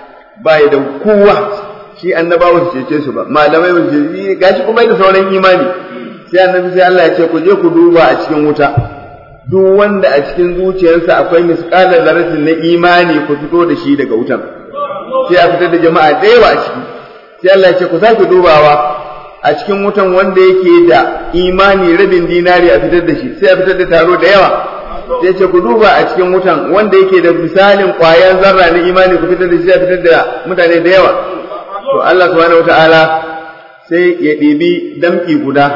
ba ya da kowa shi annabawa su cece su ba malamai ba su ce gashi kuma da sauran imani sai annabi sai Allah ya ce ku je ku duba a cikin wuta duk wanda a cikin zuciyarsa akwai misqalar zarratin na imani ku fito da shi daga wutan sai a fitar da jama'a da yawa a ciki sai Allah ya ce ku sake dubawa a cikin wutan wanda yake da imani rabin dinari a fitar da shi sai a fitar da taro da yawa sai ce ku duba a cikin wutan wanda yake da misalin ƙwayar zarra na imani ku fitar da shi sai a fitar da mutane da yawa to Allah subhanahu wataala sai ya ɗibi damki guda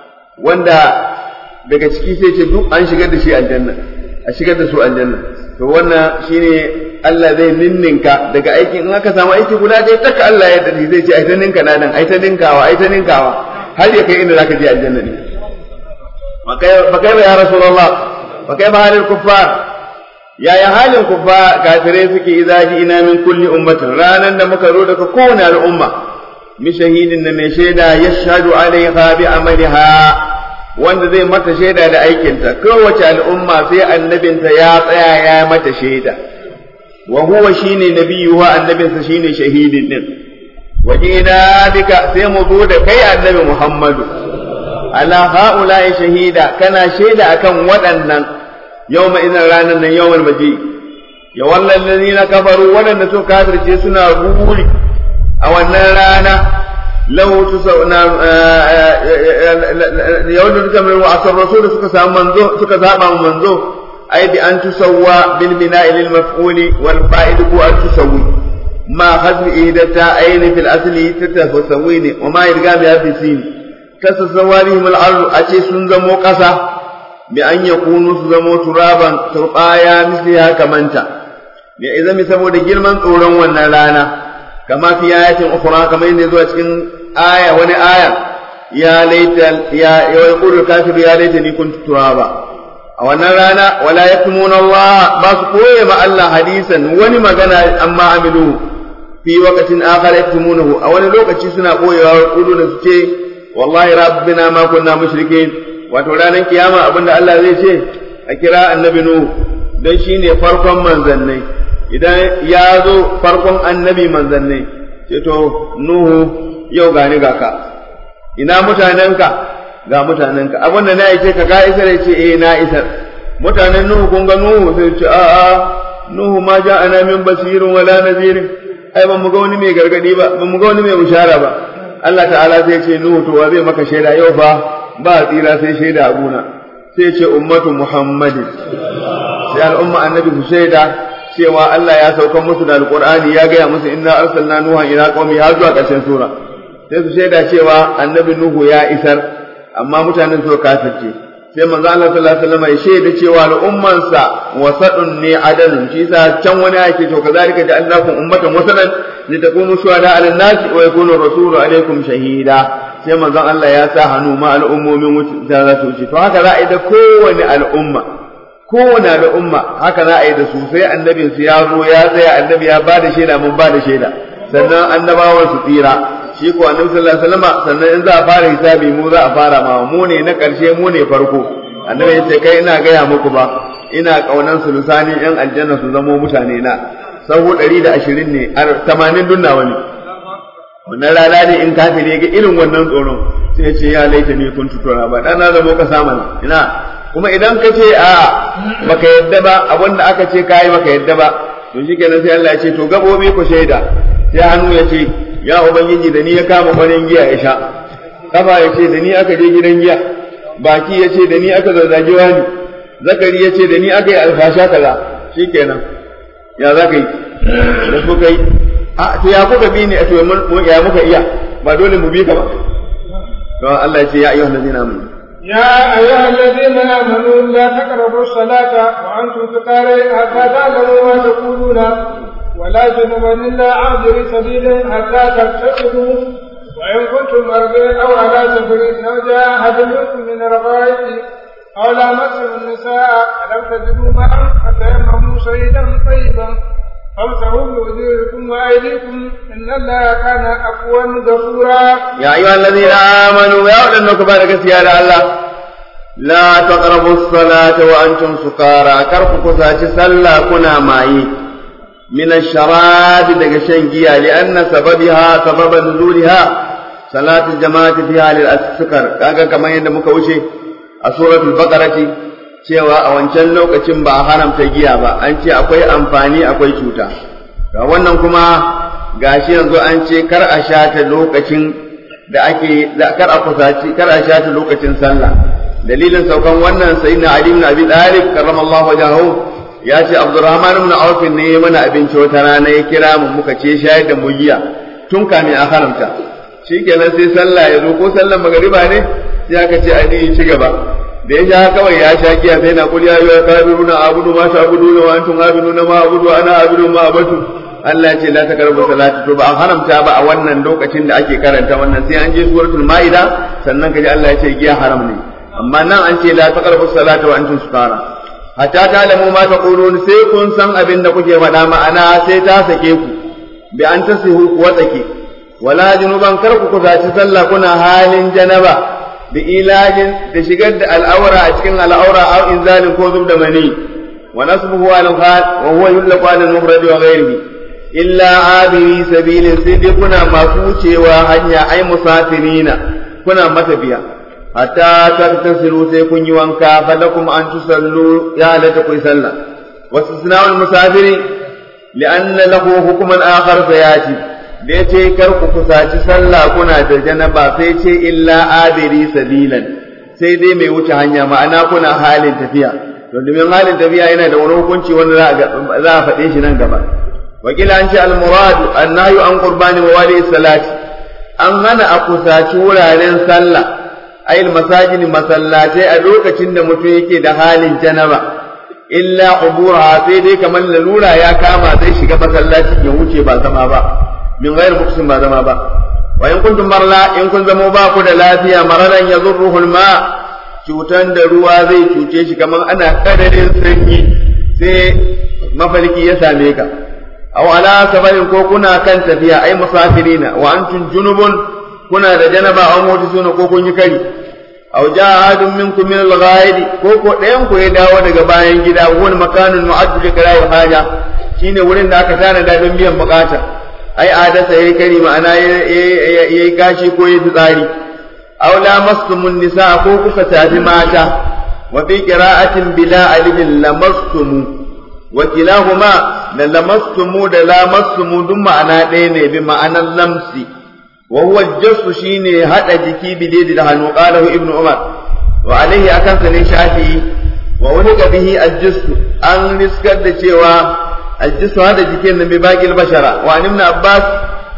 wanda daga ciki sai ce duk an shigar da shi aljanna a shigar da su aljanna to wannan shine Allah zai ninninka daga aikin in aka samu aiki guda ɗaya taka Allah ya dade zai ce ai ta ninka na nan ai ta ninkawa ai ta ninkawa har ya kai inda zaka je aljanna ne fa kai ya rasulullah fa kai ba halin kuffar ya ya halin kuffar kafirai suke idza ina min kulli ummatin ranan da muka zo daga kowane al'umma mi shahidin da mai shaida yashhadu alaiha bi amaliha wanda zai mata shaida da aikinta kowace al'umma sai annabinta ya tsaya ya mata shaida wa huwa shine nabiyuha annabinsa shine shahidin din wajina bika sai mu zo da kai annabi Muhammadu ala haula'i shahida kana shaida akan waɗannan yawma idan ranan nan yawmal maji ya wallal ladina kafaru waɗanda su kafirce suna buri a wannan rana law tusawna yawdun kamar wa asar rasul suka samu manzo suka zaba manzo ai bi an tusawwa bil bina'i lil maf'uli wal fa'il ku an tusawwi ma hazmi ihdata ayni fil asli tatasawwini wa ma irgami fi sin tasawwarihim al ardu ace sun zamo kasa bi an yakunu su zamo turaban turbaya misliha kamanta ne idan mi saboda girman tsoron wannan rana kama fi ayatin ukhra kamar yadda zuwa cikin aya wani aya ya laita ya yaqulu kafiru ya laita ni kuntu turaba a wannan rana wala yaktumuna Allah ba su koye ma Allah hadisan wani magana amma amilu fi waqtin akhar yaktumunahu a wani lokaci suna koyewa kuduna su ce wallahi rabbina ma kunna mushrikeen wato ranar kiyama abinda Allah zai ce a kira annabi nuhu dan shine farkon manzannai idan ya zo farkon annabi manzannai ce to nuhu yau gani gaka ina mutanenka ga mutanenka abinda na yake ka ga isar ce eh na isar mutanen nuhu kun ga nuhu sai ce a a nuhu ma ja ana min basirin wala nazirin ai ban mu ga wani mai gargadi ba ban mu ga wani mai bushara ba Allah ta'ala sai ce nuhu to wa zai maka shaida yau fa ba tsira sai shaida abuna sai ce ummatu muhammadin sai al'umma annabi su shaida cewa Allah ya sauka musu da alqur'ani ya gaya musu inna arsalna nuha ila qaumi har zuwa ƙarshen sura sai su shaida cewa annabi nuhu ya isar amma mutanen su kafirce sai manzo Allah sallallahu alaihi wasallam ya shaida cewa al'ummansa wasadun ne adalun shi yasa can wani yake to kazalika ja'alnakum ummatan wasadan litakunu shuhada 'alan nasi wa yakunu rasulu 'alaykum shahida sai manzon Allah ya sa hannu ma al'ummomin wuce za su wuce to haka za a yi da kowane al'umma kowane al'umma haka za a yi da su sai annabin su ya zo ya tsaya annabi ya ba da shaida mun ba da shaida sannan annabawan su tsira shi ko annabi sallallahu alaihi wasallam sannan in za a fara hisabi mu za a fara ma mu ne na karshe mu ne farko annabi ya ce kai ina gaya muku ba ina kaunan su lusani yan aljanna su zamo mutane na sahu ɗari da ashirin ne tamanin dunna wani wannan rana ne in kafiri ga irin wannan tsoron sai ya ce ya laita ne kun tutura ba dan na zamo ka sama ina kuma idan ka ce a baka yadda ba abinda aka ce kai baka yadda ba to shikenan sai Allah ya ce to gabobi ku shaida sai hannu ya ce ya ubangiji da ni ya kama kwanin giya ya sha kafa ya ce da ni aka je gidan giya baki ya ce da ni aka zazzage wani zakari ya ce da ni aka yi alfasha kaza shikenan ya za ka yi da kuka yi a to ya kuka bi ne a to ya muka iya ba dole mu bi ka ba to Allah ya ce ya ayyuhan ladina amanu يا أيها الذين آمنوا لا تقربوا الصلاة وأنتم سكارى حتى تعلموا ما تقولون ولا جنبا إلا عابر سبيل حتى تغتسلوا وإن كنتم مرضى أو على سفر أو جاء أحد منكم من الغائط أو لامستم النساء فلم تجدوا ماء فتيمموا صعيدا طيبا فامسحوا بوجوهكم وأيديكم إن الله كان عفوا غفورا. يا أيها الذين آمنوا يا أولاد النكبار كسيادة الله لا تقربوا الصلاة وأنتم سكارى كرفكم ساتي صلى كنا معي من الشراب دغشن جيا لأن سببها سبب نزولها صلاة الجماعة فيها للسكر كاغا كما يند muka wuce a suratul baqarati cewa a wancan lokacin ba a haramta giya ba an ce akwai amfani akwai cuta ga wannan kuma gashi yanzu an ce kar a shata lokacin da ake kar a kusaci kar a shata lokacin sallah dalilin saukan wannan sayyidina Ali ibn Abi Talib karramallahu wajhahu ya ce Abdurrahman ibn Auf ne mana abinci wata rana ya kira mu muka ce shayar da mu giya tun kamin a haramta shikenan sai sallah ya zo ko sallar magariba ne sai aka ce ai ci gaba da ya sha kawai ya sha giya sai na kul ya ayyuha kafiruna abudu ma ta'buduna wa antum abiduna ma abudu ana abudu ma abatu Allah ya ce la taqrabu salati to ba a haramta ba a wannan lokacin da ake karanta wannan sai an je suratul maida sannan kaji Allah ya ce giya haram ne amma nan an ce la taqrabu salata wa antum sukara hatta ta'lamu ma taqulun sai kun san abin da kuke faɗa ma'ana sai ta sake ku bi an tasihu ku watsake wala junuban kar ku kusaci sallah kuna halin janaba bi ilajin da shigar da al'aura a cikin al'aura aw inzalin ko zub da mani wa nasbuhu al khal wa huwa yullaqu al mufrad wa ghayrihi illa abiri sabilin sai dai kuna masu wucewa hanya ai musafirina kuna matafiya hatta taktasilu sai kun yi wanka falakum an tusallu ya halatta ku sallah wastisna'ul musafiri li'anna lahu hukman akhar sayati da yace kar ku kusaci sallah kuna da janaba sai ce illa abiri sabilan sai dai mai wuce hanya ma'ana kuna halin tafiya to domin halin tafiya yana da wani hukunci wanda za a faɗe shi nan gaba wakila an ce al-murad an-nahyu an qurbani mawali salati an hana a kusaci wuraren sallah ayil masajini masallatai a lokacin da mutum yake da halin janaba illa ubura sai dai kamar lalura ya kama zai shiga masallaci ya wuce ba zama ba min ghair muksin ba zama ba wa in kuntum marla in kun zamo ba ku da lafiya mararan yazurruhul ma cutan da ruwa zai cuce shi kamar ana kadarin sanyi sai mafarki ya same ka aw ala safarin ko kuna kan tafiya ai musafirina wa antum junubun kuna da janaba aw mutisuna ko kun yi kari aw jaa ahadun minkum min al-ghaid ko ko dayan ku ya dawo daga bayan gida wani makanun mu'addu li qira'i haja shine wurin da aka tana da don biyan bukata ai adasa yayi kari ma'ana yayi gashi ko yayi tsari aw lamastumun nisa ko kuka tafi mata wa fi qira'atin bila alifin lamastumu wa kilahuma da lamastumu da lamastumu duk ma'ana ɗaya ne bi ma'anar lamsi wa huwa jassu shine hada jiki bidai da hannu qalahu ibnu umar wa alaihi akan sa ne shafi wa wani bihi al-jassu an riskar da cewa al-jassu hada jikin nan bi baqil bashara wa ibn abbas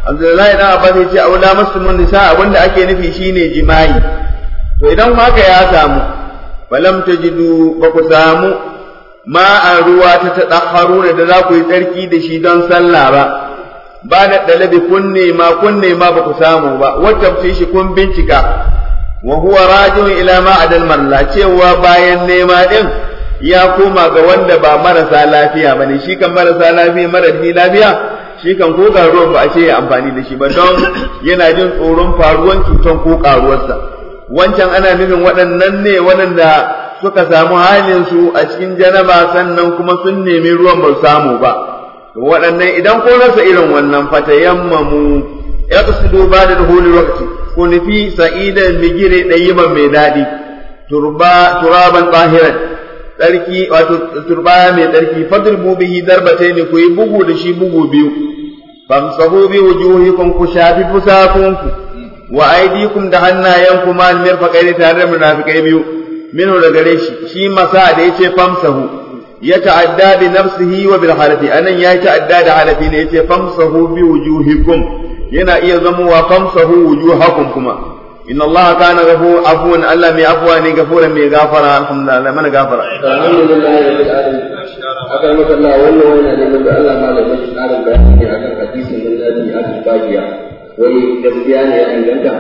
Abdullahi dan Abbas ya ce aula muslimun nisa abinda ake nufi shine jima'i to idan haka ya samu falam tajidu ba ku samu ma'an ruwa ta tadahharuna da za ku yi tsarki da shi don sallah ba ba da dalabi kunne ma kunne ma ba ku samu ba wata shi kun bincika wa huwa rajiun ila ma adal marla cewa bayan nema din ya koma ga wanda ba marasa lafiya bane shi kan marasa lafiya marasi lafiya shi kan ko ruwan ba a ce ya amfani da shi ba don yana jin tsoron faruwan cutan ko karuwarsa wancan ana nufin waɗannan ne waɗanda suka samu halin su a cikin janaba sannan kuma sun nemi ruwan ba samu ba waɗannan idan ko rasa irin wannan fatayammamu yaqsidu ba'da duhuli waqti ko nufi sa'idan bigire dayiban mai dadi turba turaban tahiran tsarki wato turba mai tsarki fadribu bihi darbatayn ku yi bugu da shi bugu biyu famsahu bi wujuhikum ku shafi fusakunku wa aydikum da hannayenku ma mirfaqaini tare da munafikai biyu minhu da gare shi shi masa da yace famsahu ya ta'adda bi nafsihi wa bil harafi anan ya ta'adda da harafi ne yace famsahu bi wujuhikum yana iya zama wa famsahu wujuhakum kuma inna allaha kana ghafur afwan allah mai afwa ne gafuran mai gafara alhamdulillah mana gafara alhamdulillah rabbil alamin akan maka Allah wannan wannan ne da Allah malamin shi karin bayani ne akan hadisin nan da ya aka bagiya wai gaskiya ne ya inganta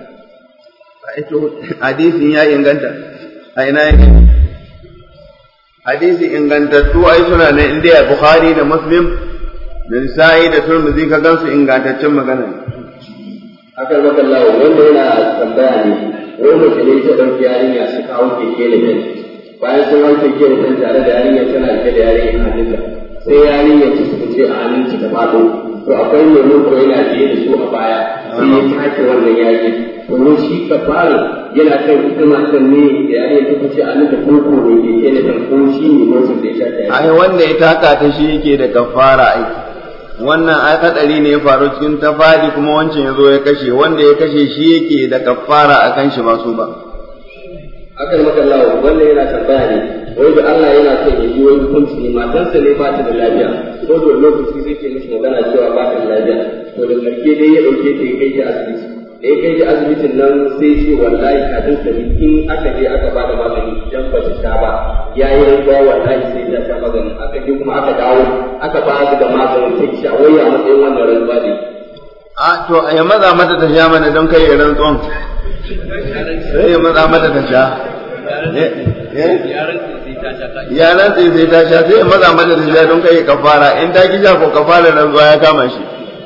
ito hadisin ya inganta a ina yake hadisi ingantattu ai suna ne inda ya bukhari da muslim da nisa'i da turmizi ka gansu ingantaccen magana akan maka Allah wanda yana tambaya ne wai mutum ne ta dauki yarinya su kawo keke da kan bayan sun hau keke da kan tare da yarinya tana rike da yarinya a hannunta sai yarinya ta su ce a hannunta ta fado to akwai mai ko yana biye da su a baya sai ya take wannan yaki to shi ka fara yana kan hikima kan ne da yarinya ta ce a hannunta koko ne keke da kan ko shi ne mutum da ya sha ta ai wanda ya taka ta shi yake da kafara aiki wannan ai kadari ne ya faru cikin tafadi kuma wancan yazo ya kashe wanda ya kashe shi yake da kafara akan shi ba su ba akan maka Allah wanda yana tambaya ne wai da Allah yana son ya yi wani hukunci ne matarsa ne ba ta da lafiya ko da lokaci zai ce mishi magana cewa ba ta da lafiya to da karke dai ya dauke ta ya kai ta asibiti da ya kai ta asibitin nan sai ce wallahi kafin ta in aka je aka ba da magani idan ba ta sha ba ya yi rantsuwa wallahi sai ta sha magani aka je kuma aka dawo aka ba ta da maganin ta sha wai a matsayin wannan rantsuwa ne a to ya maza mata ta sha mana don kai ya rantsuwan sai ya maza mata ta sha ya rantsi sai ta sha sai ya maza mata ta sha don kai kafara in ta ki sha ko kafara rantsuwa ya kama shi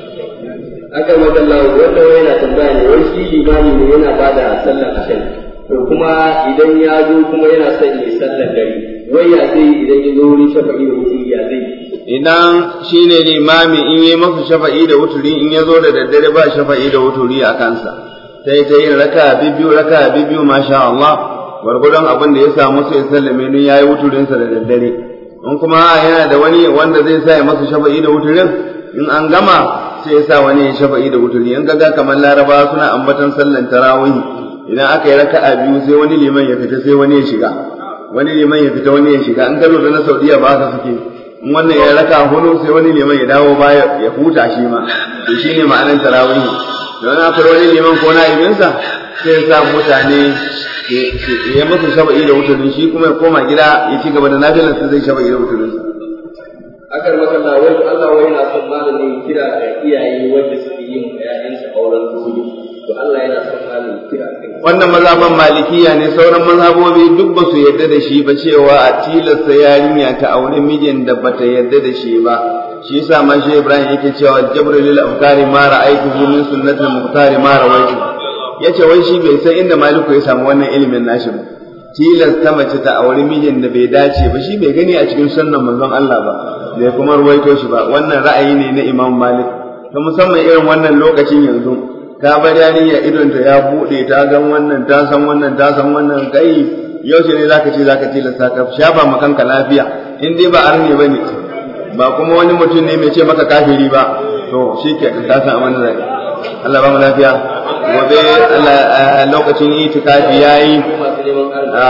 aka wajen lawo wanda wani yana tambaya ne wani shi limani ne yana ba da sallar ashan to kuma idan ya zo kuma yana son yi sallar dare wai ya zai idan ya zo wurin shafa'i da wuturi ya zai idan shi ne limami in yi masa shafa'i da wuturi in ya zo da daddare ba shafa'i da wuturi a kansa ta yi ta yin raka bibiyu raka bibiyu masha Allah gwargwadon abin da ya samu sai ya sallame ni ya yi wuturinsa da daddare in kuma yana da wani wanda zai sa ya masa shafa'i da wuturin in an gama sai ya sa wani ya shafa'i da wuturi in ga kamar laraba suna ambatan sallan tarawih idan aka yi raka'a biyu sai wani liman ya fita sai wani ya shiga wani liman ya fita wani ya shiga in ka lura na Saudiya ba haka suke in wannan ya raka hudu sai wani liman ya dawo baya ya huta shi ma to shine ma'anar tarawih don akwai wani liman ko na ibinsa sai ya sa mutane ya musu shafa'i da wuturi shi kuma ya koma gida ya ci gaba da nafilar sai zai shafa'i da wuturin akan makalla wai Allah wai yana son malamin kira ga iyaye wanda suke yin ƴaƴansu auren dole to Allah yana son malamin kira kai wannan mazhaban malikiya ne sauran mazhabobi duk ba su yarda da shi ba cewa a tilasta yarinya ta aure mijin da bata yarda da shi ba shi yasa ma shi Ibrahim yake cewa jabril afkari ma ra'aytuhu min sunnatil muhtari ma rawaitu yace wai shi bai san inda maliku ya samu wannan ilimin nashi ba tilasta mace ta aure mijin da bai dace ba shi bai gani a cikin sunnan manzon Allah ba bai kuma ruwaito shi ba wannan ra'ayi ne na Imam Malik ta musamman irin wannan lokacin yanzu ta bar yarinya idon ta ya bude ta gan wannan ta san wannan ta san wannan kai yaushe ne zaka ce zaka tilasta ka shafa ma kanka lafiya in dai ba arne bane ba kuma wani mutum ne mai ce maka kafiri ba to shikenan ka san amana zai Allah ba mu lafiya gobe Allah lokacin itikafi yayi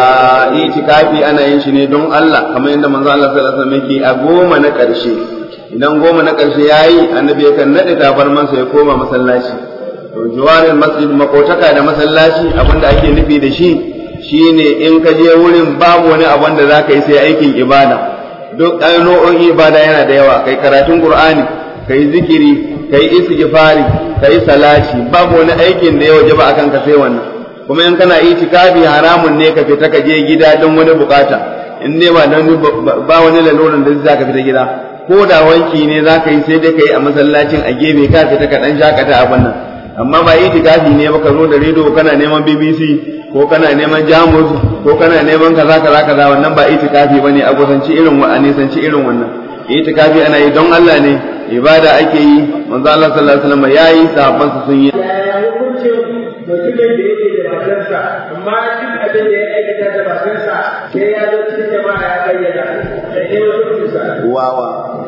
itikafi ana yin shi ne don Allah kamar yadda manzo Allah sallallahu alaihi wasallam yake a goma na ƙarshe idan goma na ƙarshe yayi annabi yakan nade tabarmansa ya koma masallaci to jiwarin masjid makotaka da masallaci abinda ake nufi da shi shine in ka je wurin babu wani abin da zaka yi sai aikin ibada duk nau'o'in ibada yana da yawa kai karatun qur'ani kai zikiri kai istighfari kai salati babu wani aikin da ya wajaba akan ka sai wannan kuma in kana itikafi haramun ne ka fita ka je gida don wani bukata in ne ba dan ba wani laluran da zaka fita gida ko da wanki ne zaka yi sai dai kai a masallacin a gefe ka fita ka dan shakata abin nan amma ba itikafi ne ba ka zo da rediyo kana neman B B C ko kana neman Jamus ko kana neman kaza kaza kaza wannan ba itikafi bane a kusanci irin wa anisanci irin wannan itikafi ana yi don Allah ne ibada ake yi manzo Allah sallallahu alaihi wasallam yayi sahabban su sun yi mutumin da yake da matarsa amma duk abin da ya aikata da matarsa sai ya zo cikin jama'a ya bayyana da ne mutunsa wawa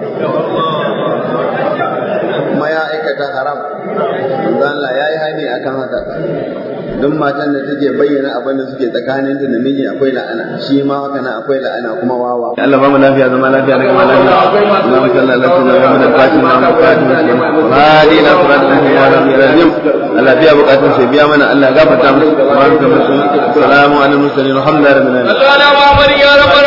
kuma ya aikata haram manzo Allah yayi hani akan haka duk matan da take bayyana abin da suke tsakanin da namiji akwai la'ana shi ma haka nan akwai la'ana kuma wawa Allah ba mu lafiya zama lafiya da kuma lafiya Allahumma salli ala sayyidina Muhammad al-Fatih wa al-Fatih hadi ila siratal mustaqim Allah biya bukatun sai biya mana Allah gafarta musu subhanallahi wa bihamdihi assalamu alaikum wa rahmatullahi wa barakatuh